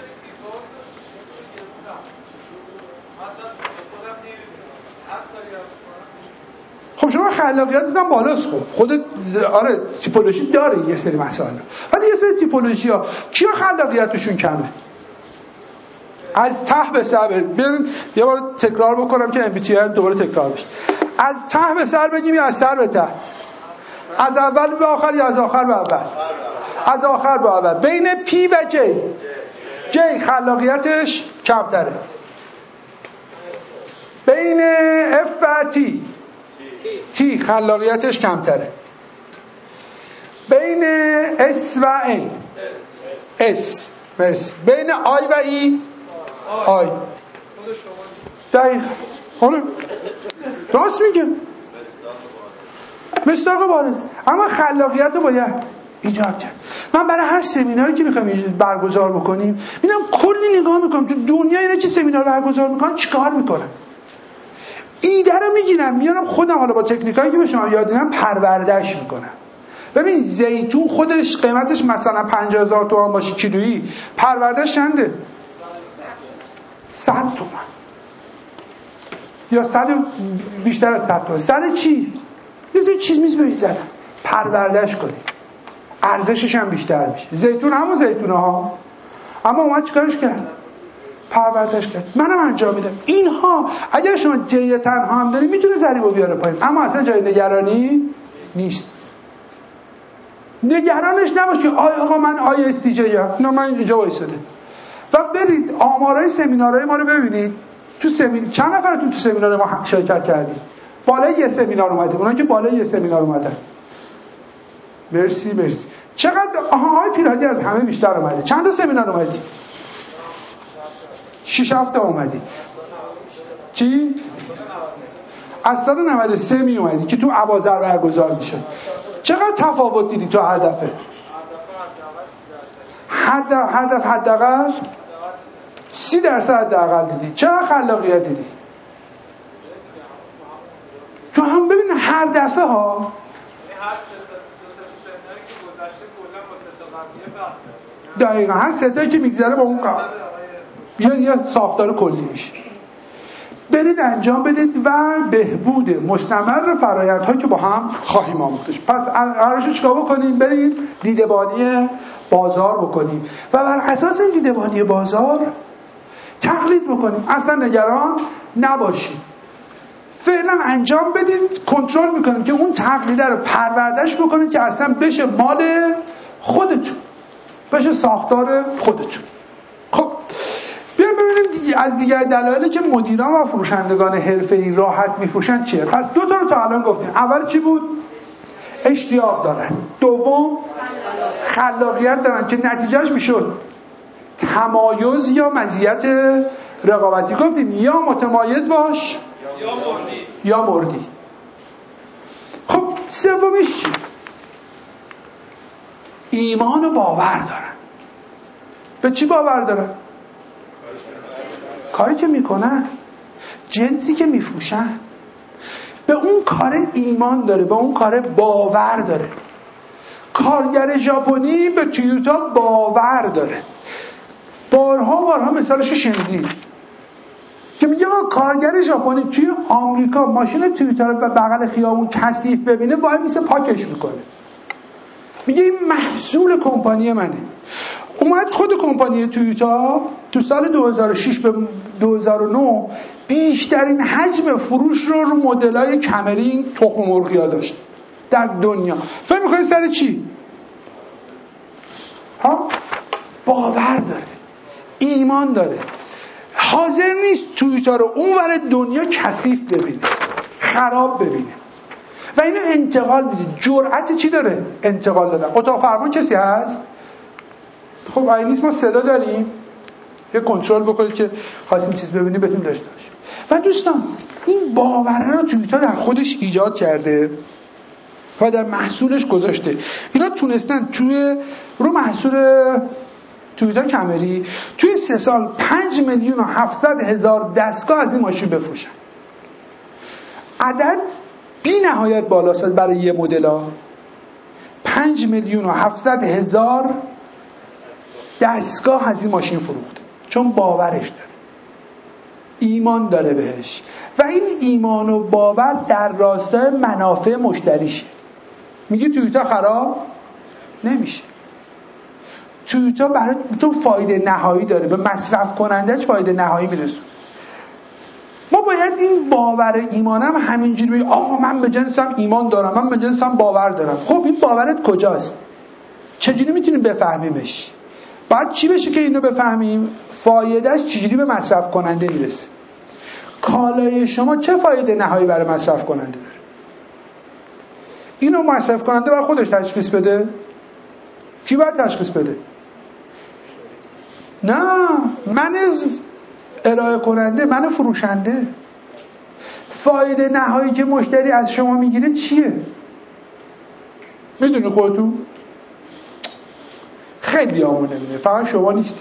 خب شما خلاقیتت هم بالاست. خب خودت آره تیپولوژی داری یه سری مسائل، ولی یه سری تیپولوژی ها کیا خلاقیتشون کمه؟ از ته به سر ببین یه بار تکرار بکنم که ام بی تی هم دوباره تکرار بشه. از ته به سر بگیم یا از سر به ته؟ از اول به آخر یا از آخر به اول؟ از آخر به اول. بین پی و جی جی خلاقیتش کمتره. بین اف و تی تی خلاقیتش کمتره. بین اس و ای اس مرسی. بین آی و ای آی دقیق. آره راست میگه، مصداق بارز. اما خلاقیت رو باید ایجاد کرد. من برای هر سمیناری که میخوایم برگزار بکنیم میرم کلی نگاه میکنم تو دنیا اینا که سمینار برگزار میکنن چیکار میکنن، ایده رو میگیرم میارم خودم، حالا با تکنیکایی که به شما یاد دادم پروردهش میکنم. ببین زیتون خودش قیمتش مثلا پنجاه هزار تومان باشه کیلویی، پروردهش چنده؟ صد تومان یا صد بیشتر از صد تومان. سر چی؟ یه سری چیز میز بریزن پروردهش کنی، ارزشش هم بیشتر میشه. زیتون همون زیتونه ها، اما اومد چیکارش کرد؟ پروردهش کرد. منم انجام میدم. اینها اگر شما جای تنها هم داری میتونه ضریبو بیاره پایین، اما اصلا جای نگرانی نیست. نگرانش نباش که آی آقا من آی اس تی جی ام، نه من اینجا وایساده. و برید آمارای سمینارهای ما رو ببینید. تو سمینار چند نفرتون تو سمینار ما شرکت کردید؟ بالای یه سمینار اومده، اونا که بالای یه سمینار اومدن. مرسی مرسی. چقدر آها آی پیرهادی از همه بیشتر اومده. چند تا سمینار اومدی؟ شش هفته اومدی. چی؟ از صد و نود و سه می اومدی که تو ابازر برگزار میشه. چقدر تفاوت دیدی تو هر دفعه؟ حد هر دفعه حداقل سی درصد حداقل دیدی. چقدر خلاقیت دیدی؟ تو هم ببین هر دفعه ها دقیقا هر ستایی که میگذره با اون قبل یه یه ساختار کلی میشه. برید انجام بدید و بهبود مستمر فرآیندها که با هم خواهیم آموختش. پس قرارش چیکار بکنیم؟ برید دیدبانی بازار بکنیم و بر اساس این دیدبانی بازار تقلید بکنیم. اصلا نگران نباشید، فعلا انجام بدید، کنترل میکنیم که اون تقلیده رو پروردهش بکنید که اصلا بشه مال خودتون، بشه ساختار خودتون. خب بیا ببینیم از دیگر دلایلی که مدیران و فروشندگان حرفه‌ای راحت میفروشن چیه. پس دو تا رو تا الان گفتیم. اول چی بود؟ اشتیاق دارن. دوم خلاقیت دارن که نتیجهش میشد تمایز یا مزیت رقابتی. گفتیم یا متمایز باش یا مردی یا مردی. خب سومیش چی؟ ایمان و باور دارن. به چی باور دارن؟ کاری که میکنن، جنسی که میفروشن، به اون کار ایمان داره، به اون کار باور داره. کارگر ژاپنی به تویوتا باور داره. بارها بارها مثالش شنیدید که میگه کارگر ژاپنی توی آمریکا ماشین تویوتا رو به بغل خیابون کثیف ببینه وای میسه پاکش میکنه. میگه این محصول کمپانی منه. اومد خود کمپانی تویوتا تو سال دو هزار و شش به دو هزار و نه بیشترین حجم فروش رو رو مدل‌های کمرین تخم مرغی‌ها داشت در دنیا. فکر می‌کنید سر چی؟ ها؟ باور داره، ایمان داره، حاضر نیست تویوتا رو اونور دنیا کثیف ببینه، خراب ببینه و اینو انتقال میده. جرأت چی داره؟ انتقال دادن. اتاق فرمان کسی هست؟ خب این نیست ما صدا داریم، یه کنترل بکنید که خواستیم چیز ببینیم بتون داشته باشیم. و دوستان این باور رو تویوتا در خودش ایجاد کرده و در محصولش گذاشته. اینا تونستن توی رو محصول تویوتا کمری توی سه سال پنج میلیون و هفتصد هزار دستگاه از این ماشین بفروشن. عدد بی نهایت بالاست برای یه مدل ها. پنج میلیون و هفتصد هزار دستگاه از این ماشین فروخته، چون باورش داره، ایمان داره بهش و این ایمان و باور در راستای منافع مشتریشه. میگه تویوتا خراب نمیشه. تویوتا برای تو فایده نهایی داره، به مصرف کنندهش فایده نهایی میرسونه. ما باید این باور ایمانم همینجوری بگیم آقا من به جنسم ایمان دارم، من به جنسم باور دارم. خب این باورت کجاست؟ چجوری میتونیم بفهمیمش؟ بعد چی بشه که اینو بفهمیم؟ فایدهش چجوری به مصرف کننده میرسه؟ کالای شما چه فایده نهایی برای مصرف کننده داره؟ اینو مصرف کننده باید خودش تشخیص بده؟ کی باید تشخیص بده؟ نه، من ارائه کننده، من فروشنده. فایده نهایی که مشتری از شما میگیره چیه؟ میدونی خودتون؟ خیلی آمون نمیده، فقط شما نیستی.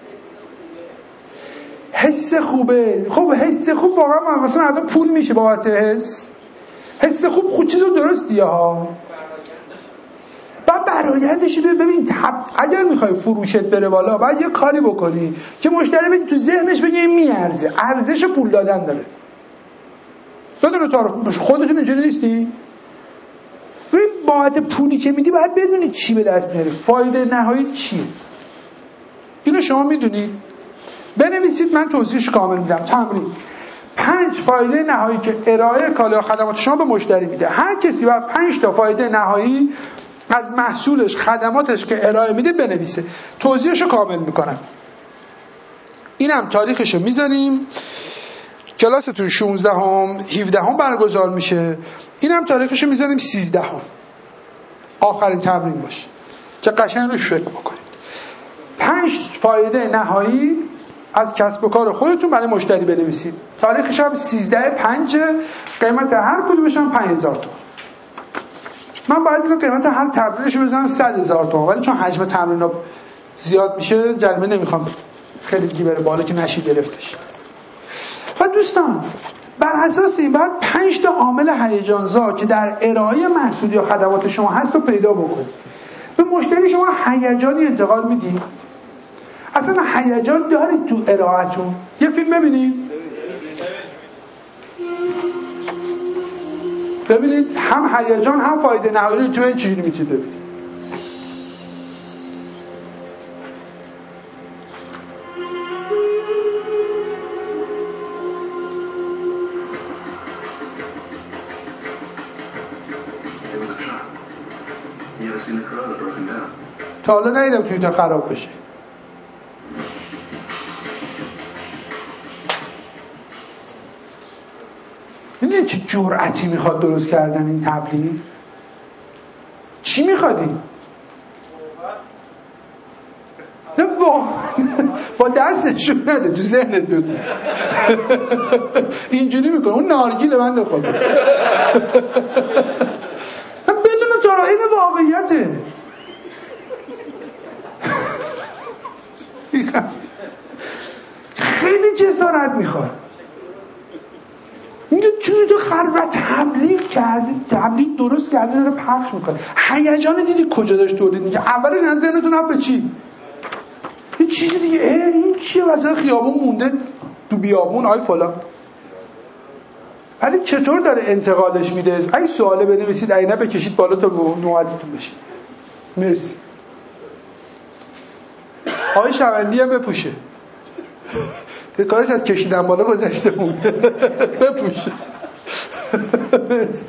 حس خوبه. خب حس خوب واقعا مثلا آدم پول میشه بابت حس. حس خوب خود چیزو درستیه ها. بعد برآیندش ببین تب... اگر میخوای فروشت بره بالا باید یه کاری بکنی که مشتری بگی تو ذهنش بگه این میارزه، ارزش پول دادن داره. بدون تعارف خودتون اینجوری نیستی؟ ببین بابت پولی که میدی باید بدونی چی به دست میاری، فایده نهایی چیه. اینو شما میدونید. بنویسید، من توضیحش کامل میدم. تمرین پنج فایده نهایی که ارائه کالا خدمات شما به مشتری میده. هر کسی باید پنج تا فایده نهایی از محصولش، خدماتش که ارائه میده بنویسه. توضیحشو کامل میکنم. اینم تاریخشو میذاریم. کلاستون شانزده هم هفده هم برگزار میشه. اینم تاریخشو میذاریم سیزده هم. آخرین تمرین باشه که قشنگ روش فکر بکنید. پنج فایده نهایی از کسب و کار خودتون برای مشتری بنویسید. تاریخش هم سیزده پنج، قیمت هر کدومش هم پنج هزار تومان. من باید اینو قیمت هر تمرینش رو بزنم صد هزار تومان، ولی چون حجم تمرین زیاد میشه جریمه نمیخوام خیلی دیگه بره بالا که نشی گرفتش. و دوستان بر اساس این باید پنج تا عامل هیجانزا که در ارائه محصول یا خدمات شما هست رو پیدا بکنید. به مشتری شما هیجانی انتقال میدید؟ اصلا هیجان دارید تو ارائهتون؟ یه فیلم ببینید. ببینید هم هیجان هم فایده نهایی رو تو این چیزی میتونید ببینید. تا حالا ندیدم توی تا خراب بشه. این چه جرأتی میخواد درست کردن این تبلیغ؟ چی میخوادی؟ نه با با دستشون نده، تو ذهنت بگو. اینجوری میکنه اون نارگیل من دخواه بدون تو را این واقعیته. خیلی جسارت میخواد. اینجا چوی تو خربت تبلیغ کردی، تبلیغ درست کردی رو پخش میکنه. هیجان دیدی کجا داشت تولید میگه؟ اولش از ذهنتون هم به چی؟ این چیزی دیگه اه این چیه واسه خیابون مونده تو بیابون آی فلان. ولی چطور داره انتقالش میده؟ اگه سواله بنویسید اگه نه بکشید بالا تا نوعدتون بشید. مرسی. آقای شوندی هم بپوشه. که کارش از کشیدن بالا گذشته مونده. بپوشه. مرسی.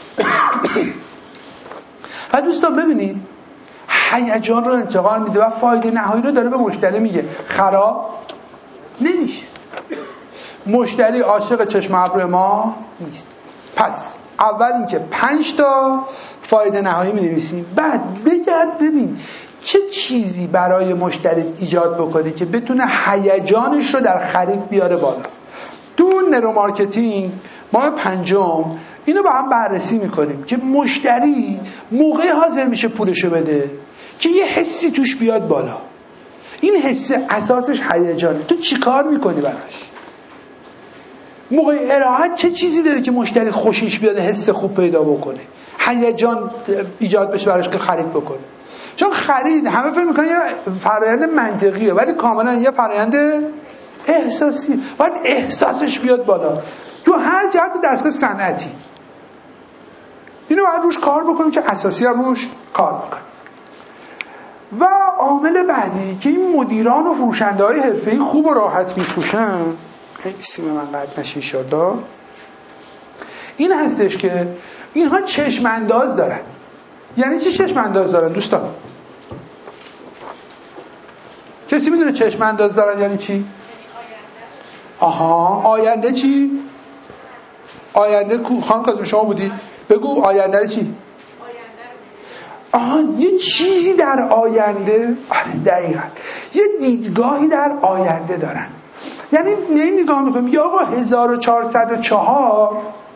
و دوستان ببینید هیجان رو انتقال میده و فایده نهایی رو داره به مشتری میگه. خراب نمیشه. مشتری عاشق چشم ابر ما نیست. پس اول اینکه پنج تا فایده نهایی می‌نویسیم، بعد بگرد ببین چه چیزی برای مشتری ایجاد بکنه که بتونه هیجانش رو در خرید بیاره بالا. تو نرو مارکتینگ ما پنجم اینو با هم بررسی میکنیم که مشتری موقع حاضر میشه پولشو بده که یه حسی توش بیاد بالا. این حس اساسش هیجانه. تو چیکار میکنی براش؟ موقع ارائه چه چیزی داره که مشتری خوشش بیاد، حس خوب پیدا بکنه، هیجان ایجاد بشه براش که خرید بکنه؟ چون خرید همه فکر میکنن یه فرآیند منطقیه ولی کاملا یه فرآیند احساسی. باید احساسش بیاد بالا تو هر جهت دستگاه صنعتی. اینو باید روش کار بکنیم که اساسی هم روش کار بکنیم. و عامل بعدی که این مدیران و فروشنده‌های حرفه‌ای خوب و راحت میفروشن، سیم من قطع نشه انشالله، این هستش که اینها چشم انداز دارن. یعنی چی چشم انداز دارن دوستان؟ کسی میدونه چشم انداز دارن یعنی چی؟ آها آینده چی؟ آینده کو خانم کاظمی شما بودی؟ بگو آینده چی؟ آها یه چیزی در آینده. آره دقیقاً یه دیدگاهی در آینده دارن. یعنی این نگاه میکنیم یا آقا هزار و چهارصد و چهار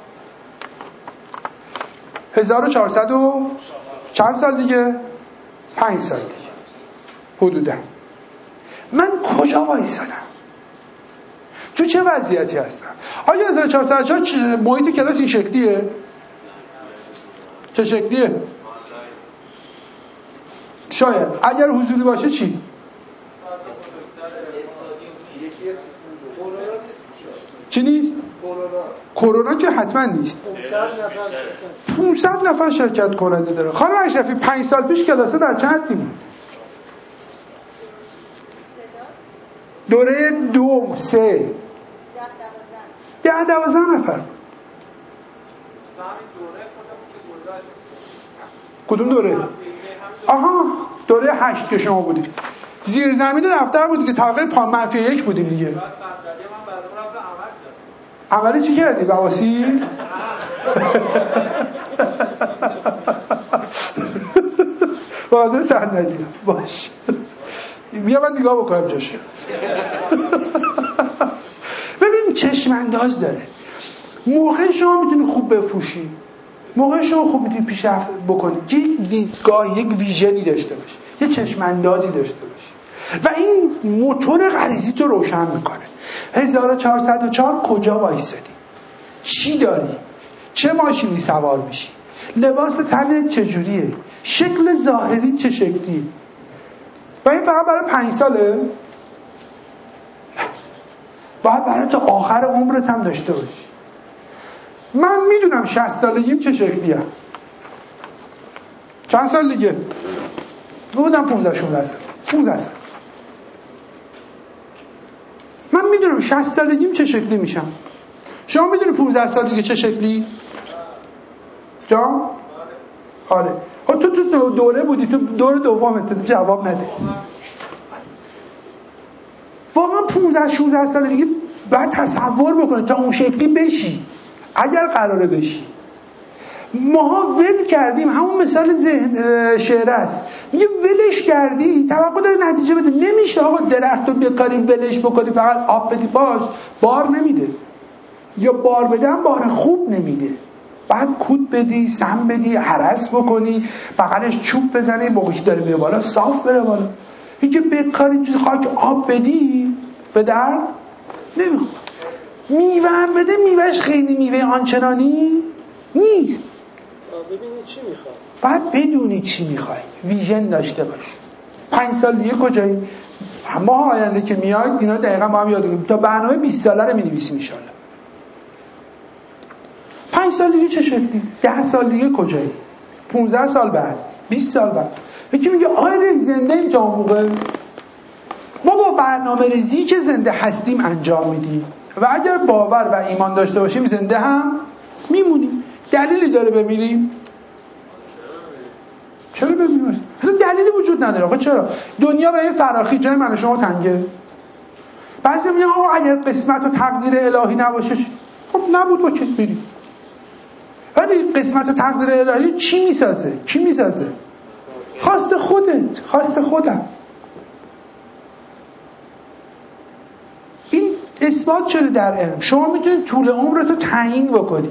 هزار و چهارصد و چند سال دیگه؟ پنج سال دیگه حدودا من کجا وایسادم؟ تو چه وضعیتی هستم؟ آیا هزار و چهارصد و چهار محیط کلاس این شکلیه؟ چه شکلیه؟ شاید اگر حضوری باشه چی؟ چی نیست؟ کرونا که حتما نیست. پانصد نفر شرکت کننده داره. خانم اشرفی پنج سال پیش کلاسه در چند حدی بود؟ دوره دو سه ده دوازده نفر. کدوم دوره؟ آها دوره هشت که شما بودید. زیر زمین دفتر بودی که طبقه پا منفی یک بودیم دیگه. عملی چی کردی بواسی؟ بازه صندلی باش بیا من نگاه بکنم جاشه. ببین چشم انداز داره. موقع شما میتونی خوب بفروشی، موقع شما خوب میتونی پیشرفت بکنی، یک دیدگاه یک ویژنی داشته باشی، یه چشم اندازی داشته باشی و این موتور غریزی تو روشن میکنه. هزار و چهارصد و چهار کجا وایسادی؟ چی داری؟ چه ماشینی سوار میشی؟ لباس تنت چجوریه؟ شکل ظاهری چه شکلیه؟ و این فقط برای پنج ساله؟ باید برای تا آخر عمرت هم داشته باشی. من میدونم شصت سالگیم چه شکلیه. چند سال دیگه؟ بودم پونزده شونزده سال. پونزده سال. من میدونم شصت سالگیم چه شکلی میشم. شما میدونی پونزده سال دیگه چه شکلی؟ جان؟ آره. خب تو تو دوره بودی، تو دوره دومت، تو جواب نده. واقعا پونزده شونزده سال دیگه باید تصور بکنی تا اون شکلی بشی، اگر قراره بشی. ماها ول کردیم، همون مثال ذهن شعر است، میگه ولش کردی توقع داره نتیجه بده. نمیشه آقا درخت رو بکاری ولش بکنی فقط آب بدی باش بار نمیده، یا بار بدن بار خوب نمیده. بعد کود بدی، سم بدی، هرس بکنی، بغلش چوب بزنی، موقعی داره میره بالا صاف بره بالا. اینکه بکاری تو خاک آب بدی به درد نمیخواد. میوه هم بده، میوهش خیلی میوه آنچنانی نیست. ببینی چی میخوای، باید بدونی چی میخوای، ویژن داشته باش. پنج سال دیگه کجایی؟ ما آینده که میاد اینا دقیقا ما هم یاد بگیریم. تا برنامه بیست ساله رو می‌نویسیم ان شاءالله. پنج سال دیگه چه شکلی؟ ده سال دیگه کجایی؟ پانزده سال بعد، بیست سال بعد. یکی میگه آره زنده این تا موقع ما با برنامه ریزی که زنده هستیم انجام میدیم و اگر باور و ایمان داشته باشیم زنده هم میمونیم. دلیلی داره بمیریم؟ چرا بمیریم؟ اصلا دلیلی وجود نداره. آقا چرا؟ دنیا به این فراخی جای من و شما تنگه. بعضی میگن آقا اگر قسمت و تقدیر الهی نباشه خب نبود با کس بریم. ولی قسمت و تقدیر الهی چی میسازه؟ کی میسازه؟ خواست خودت، خواست خودم. این اثبات شده در علم. شما میتونید طول عمرتو تعیین بکنی.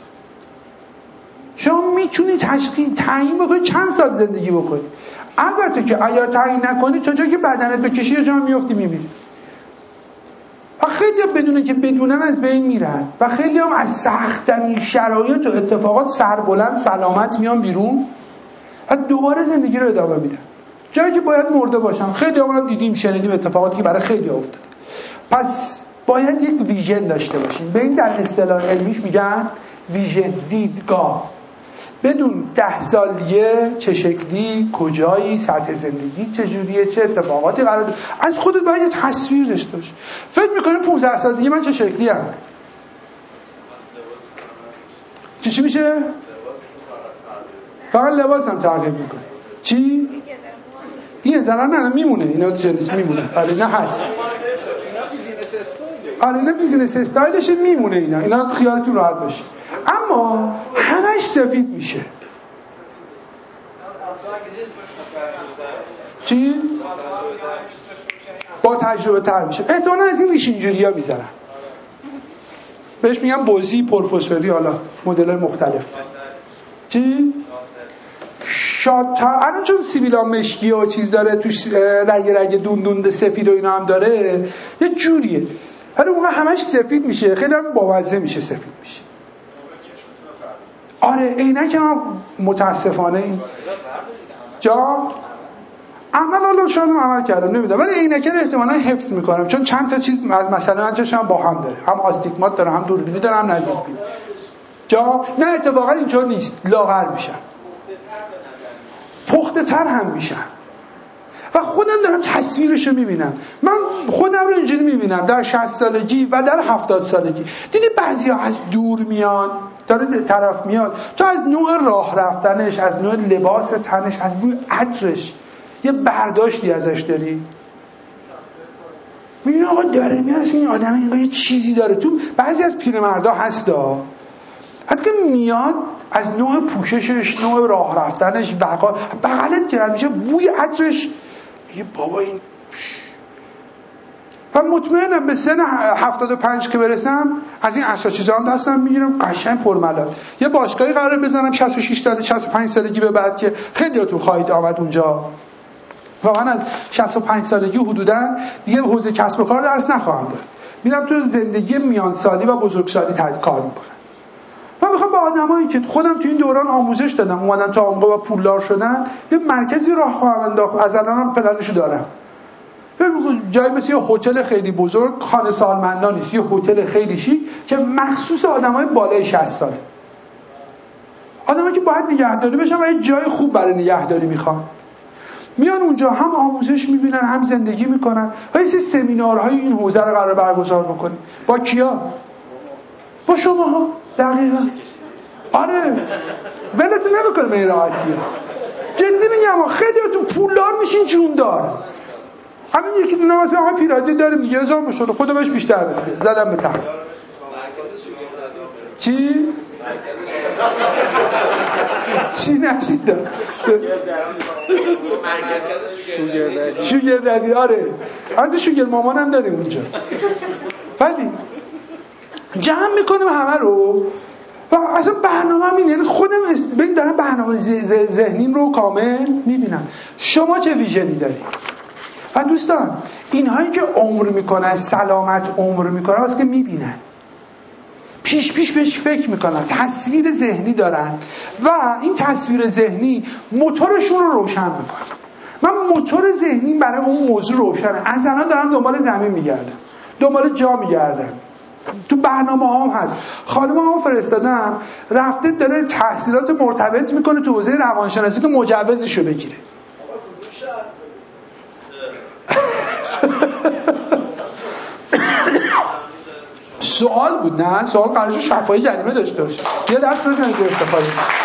شما میتونید تشخیص تعیین بکنید چند سال زندگی بکنی. البته که اگر تعیین نکنی تا جایی که بدنت بکشی یه جا میفتی میمیری. و خیلی هم بدونه که بدونن از بین میرن و خیلی هم از سخت‌ترین شرایط و اتفاقات سربلند سلامت میان بیرون و دوباره زندگی رو ادامه میدن جایی که باید مرده باشن. خیلی هم دیدیم شنیدیم اتفاقاتی که برای خیلی افتاده. پس باید یک ویژن داشته باشیم. به این در اصطلاح علمیش میگن ویژن، دیدگاه. بدون ده سال دیگه چه شکلی، کجایی، سطح زندگی چجوریه، چه اتفاقاتی قرار داره. از خودت باید یه تصویر داشته باشی. فکر میکنه پانزده سال دیگه من چه شکلی ام؟ چی چی میشه؟ فقط لباسم تغییر میکنه. چی؟ این ضرر نه میمونه، اینا جنس میمونه. آره نه هست. آره نه بیزینس استایلش میمونه. اینا اینا خیالتون راحت باشه. اما همش سفید میشه. چی؟ با تجربه تر میشه. احتمالاً از این ریش اینجوریا میذارن، بهش میگن بازی پروفسوری، حالا مدل مختلف. چی؟ شادتر الان چون سیبیلا مشکی و چیز داره توش، رگ رگ دون دون سفید و اینا هم داره، یه جوریه. هر موقع همش سفید میشه، خیلی هم بامزه میشه سفید میشه. آره عینک هم متاسفانه این جا عمل حالا شاید عمل کردم نمیدونم، ولی عینک رو احتمالاً حفظ میکنم چون چند تا چیز مثلا انچش هم با هم داره، هم آستیگمات داره، هم دوربینی داره، هم نزدیک بینی. جا نه اتفاقا اینجور نیست، لاغر میشن، پخته تر هم میشن و خودم دارم تصویرش رو میبینم. من خودم رو اینجوری میبینم در شصت سالگی و در هفتاد سالگی. دیدی بعضی ها از دور میان، داره طرف میاد، تو از نوع راه رفتنش، از نوع لباس تنش، از نوع عطرش یه برداشتی ازش داری. میبینی آقا داره میاد، این آدم اینقدر یه چیزی داره. تو بعضی از پیرمردا هستا حتی که میاد از نوع پوششش، نوع راه رفتنش، وقار بغلت گرد میشه، بوی عطرش، یه بابا این. و مطمئنم به سن هفتاد و پنج که برسم از این اصلا چیزا هم دستم میگیرم قشنگ پرملال. یه باشگاهی قراره بزنم شصت و شش سال شصت و پنج سالگی به بعد که خیلیاتون خواهید آمد اونجا. واقعا از شصت و پنج سالگی حدوداً دیگه حوزه کسب و کار درس نخواهم داد. میرم تو زندگی میانسالی و بزرگسالی کار میکنم. من میخوام با آدمایی که خودم تو این دوران آموزش دادم اومدن تا آمریکا و پولدار شدن یه مرکزی راه خواهم انداخت. از الانم پلنشو دارم. جایی مثل یه هتل خیلی بزرگ، خانه سالمندان نیست، یه هتل خیلی شیک که مخصوص آدمای بالای شصت ساله. آدمایی که باید نگهداری بشن و یه جای خوب برای نگهداری میخوان. میان اونجا هم آموزش میبینن، هم زندگی میکنن. و یه سری سمینارهای این حوزه رو قرار برگزار بکنیم. با کیا؟ با شماها. دقیقاً. آره. ولتون نمیکنه به راحتیه. جدی میگم خیلیاتون پولدار میشین جوندار. همین یکی دونه مثلا آقا پیراهن داره میگه هزار میشد خودم بهش بیشتر بده زدم به تخت. چی؟ چی نشیدم؟ شوگر دادی. آره حتی شوگر مامانم داریم اونجا. ولی جمع میکنیم همه رو و اصلا برنامه هم اینه. خودم ببین دارم برنامه ذهنیم رو کامل میبینم. شما چه ویژنی دارید؟ و دوستان اینهایی که عمر میکنن، سلامت عمر میکنن، واسه که میبینن، پیش پیش بهش فکر میکنن، تصویر ذهنی دارن و این تصویر ذهنی موتورشون رو روشن میکنه. من موتور ذهنی برای اون موضوع روشنه. از الان دارم دنبال زمین میگردم، دنبال جا میگردم. تو برنامه هم هست. خانم هم فرستادم رفته داره تحصیلات مرتبط میکنه تو حوزه روانشناسی که مجوزشو بگیره. سوال بود. نه سوال قرارش شفاهی جریمه داشته باشه. یه دست بزنید که استفاده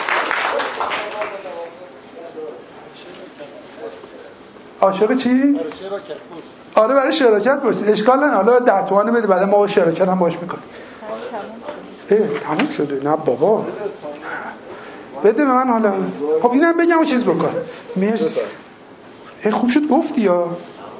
عاشق چی؟ آره برای شراکت باشید. اشکال نه، حالا ده تومن بده بعد ما با شراکت هم باش میکنیم. اه تموم شده. نه بابا بده من حالا. خب اینم بگم و چیز بکن. مرسی. اه خوب شد گفتی یا آه.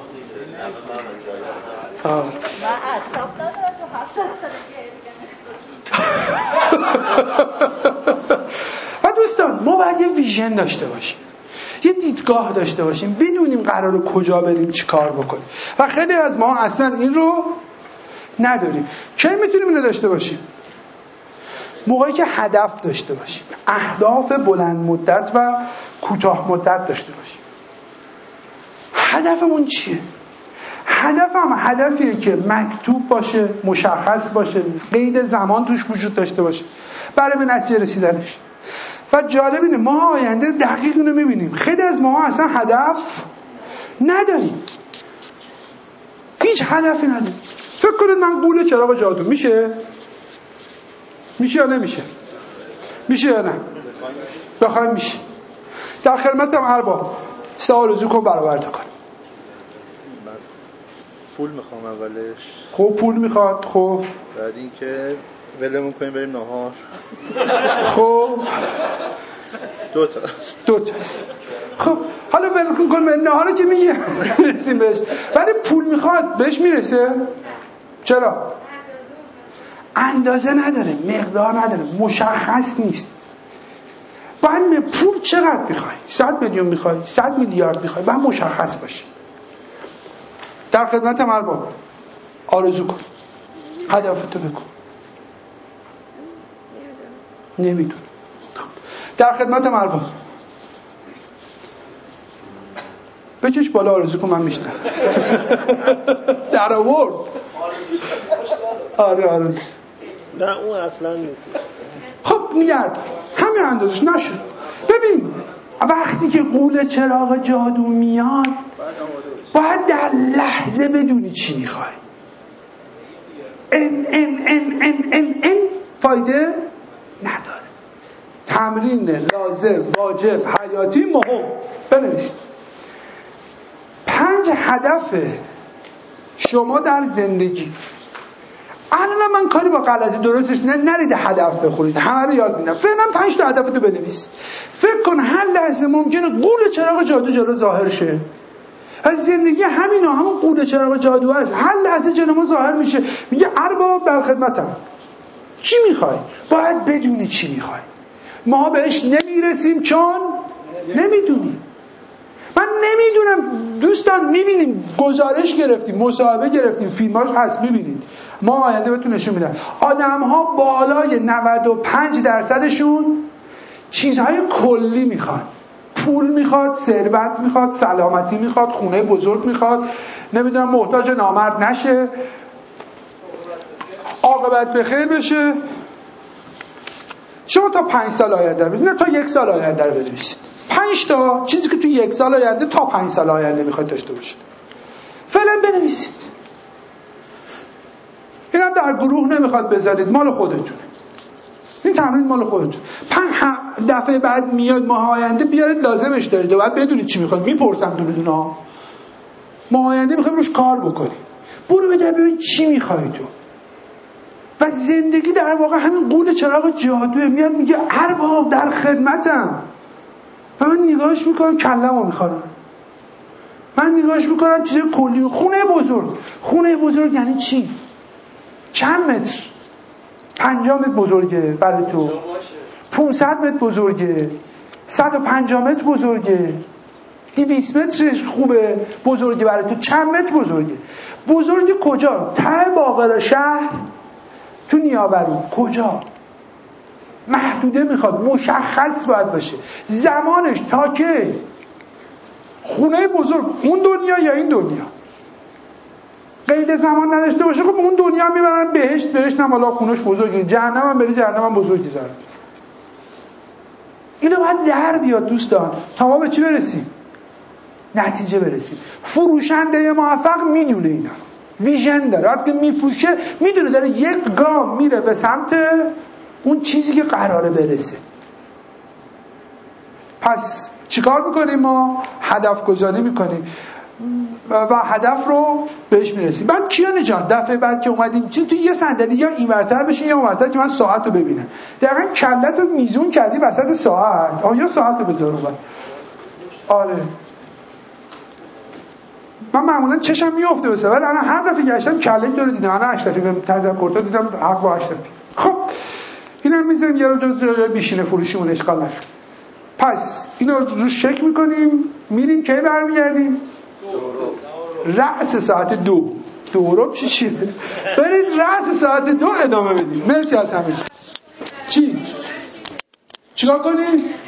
و دوستان ما باید یه ویژن داشته باشیم، یه دیدگاه داشته باشیم، بدونیم قراره کجا بریم چی کار بکنیم. و خیلی از ما اصلا این رو نداریم. کی میتونیم اینو داشته باشیم؟ موقعی که هدف داشته باشیم، اهداف بلند مدت و کوتاه مدت داشته باشیم. هدفمون چیه؟ هدفم هدفیه که مکتوب باشه، مشخص باشه، قید زمان توش وجود داشته باشه برای به نتیجه رسیدنش. و جالب اینه ما آینده دقیق اینو میبینیم. خیلی از ما اصلا هدف نداریم، هیچ هدفی نداریم. فکر کنید من قول چراغ جادو میشه؟ میشه یا نمیشه؟ میشه یا نه؟ بخوایم میشه. در خدمتم ارباب سه آرزو کن برآورده کن. پول میخوام اولش. خب پول میخواد. خب بعد اینکه ولمون کنیم بریم نهار. خب دو تا دو تا خب حالا ولکن کن به نهاره که میگه رسیم بهش، ولی پول میخواد بهش میرسه؟ چرا؟ اندازه نداره، مقدار نداره، مشخص نیست. باید پول چقدر میخوای؟ صد میلیون میخوای؟ صد میلیارد میخوای؟ باید مشخص باشه. در خدمت ارباب آرزو کن، هدفتو بگو. نمیدونم. در خدمت ارباب بچش بالا آرزو کن، من میشنم. در آورد. آره آرزو. نه اون اصلا نیست. خب نگرد همه اندازش نشد. ببین وقتی که قول چراغ جادو میاد باید در لحظه بدونی چی میخوای. ان ان ان ان ان ان فایده نداره. تمرین لازم، واجب، حیاتی، مهم. بنویسید پنج هدف شما در زندگی. الان من کاری با غلطی درستش نه، نرید هدف بخورید، همه رو یاد میدم. فعلا پنج تا هدفتو بنویس. فکر کن هر لحظه ممکنه قول چراغ جادو جلو ظاهر شه. از زندگی همینا همون قول چراغ جادو هست، هر لحظه جلو ما ظاهر میشه. میگه ارباب در خدمتم، چی میخوای؟ باید بدونی چی میخوای. ما بهش نمیرسیم چون نمیدونیم. من نمیدونم. دوستان میبینیم گزارش گرفتیم، مصاحبه گرفتیم، فیلماش هست میبینید. ما آینده بهتون نشون میدم آدم ها بالای نود و پنج درصدشون چیزهای کلی میخوان. پول میخواد، ثروت میخواد، سلامتی میخواد، خونه بزرگ میخواد، نمیدونم محتاج نامرد نشه، عاقبت بخیر بشه. شما تا پنج سال آینده ببینید، نه تا یک سال آینده رو بنویسید. پنج تا چیزی که تو یک سال آینده تا پنج سال آینده میخواید داشته باشید. فعلا بنویسید. اینم در گروه نمیخواد بذارید، مال خودتونه. این تمرین مال خودتون. پنج دفعه بعد میاد ماه آینده بیارید، لازمش دارید و بعد بدونید چی میخواید. میپرسم دونه دونه ها. ماه آینده میخوایم روش کار بکنیم. برو بده ببین چی میخوای تو. و زندگی در واقع همین قول چراغ جادوه. میاد میگه ارباب در خدمتم. و من نگاهش میکنم کلمو میخوام. من نگاهش میکنم چیز کلی. خونه بزرگ. خونه بزرگ یعنی چی؟ چند متر؟ پنجاه متر بزرگه برای تو، پونصد متر بزرگه، صد و پنجاه متر بزرگه، دویست مترش خوبه بزرگه برای تو، چند متر بزرگه؟ بزرگ کجا؟ ته باقر شهر تو نیاورون کجا؟ محدوده میخواد، مشخص باید باشه. زمانش تا که خونه بزرگ اون دنیا یا این دنیا قید زمان نداشته باشه. خب اون دنیا میبرن بهشت، بهشت هم حالا خونش بزرگه، جهنم هم بری، جهنم هم بزرگی زاره. اینو باید در بیاد دوستان تا ما به چی برسیم؟ نتیجه برسیم. فروشنده موفق میدونه اینا، ویژن داره. وقتی که میفروشه میدونه داره یک گام میره به سمت اون چیزی که قراره برسه. پس چیکار میکنیم ما؟ هدف گذاری میکنیم و هدف رو بهش میرسیم. بعد کیان جان دفعه بعد که اومدیم چون تو یه صندلی یا اینورتر بشین یا اونورتر که من ساعت رو ببینم. دقیقاً کلت رو میزون کردی وسط ساعت. آه یا ساعت رو بذار اون. آره من معمولا چشم میفته بسه، ولی الان هر دفعه گشتم کله داره دیدم. الان اشرفی به تذکرتا دیدم، حق با اشرفی. خب اینم میذاریم یه رو جز جای بیشینه فروشیمون اشکال نشه. پس اینا رو روش چک میکنیم، میریم کی برمیگردیم؟ رأس ساعت دو. دورو چی چیه؟ برید رأس ساعت دو ادامه بدیم. مرسی از همه. چی؟ چیکار کنیم؟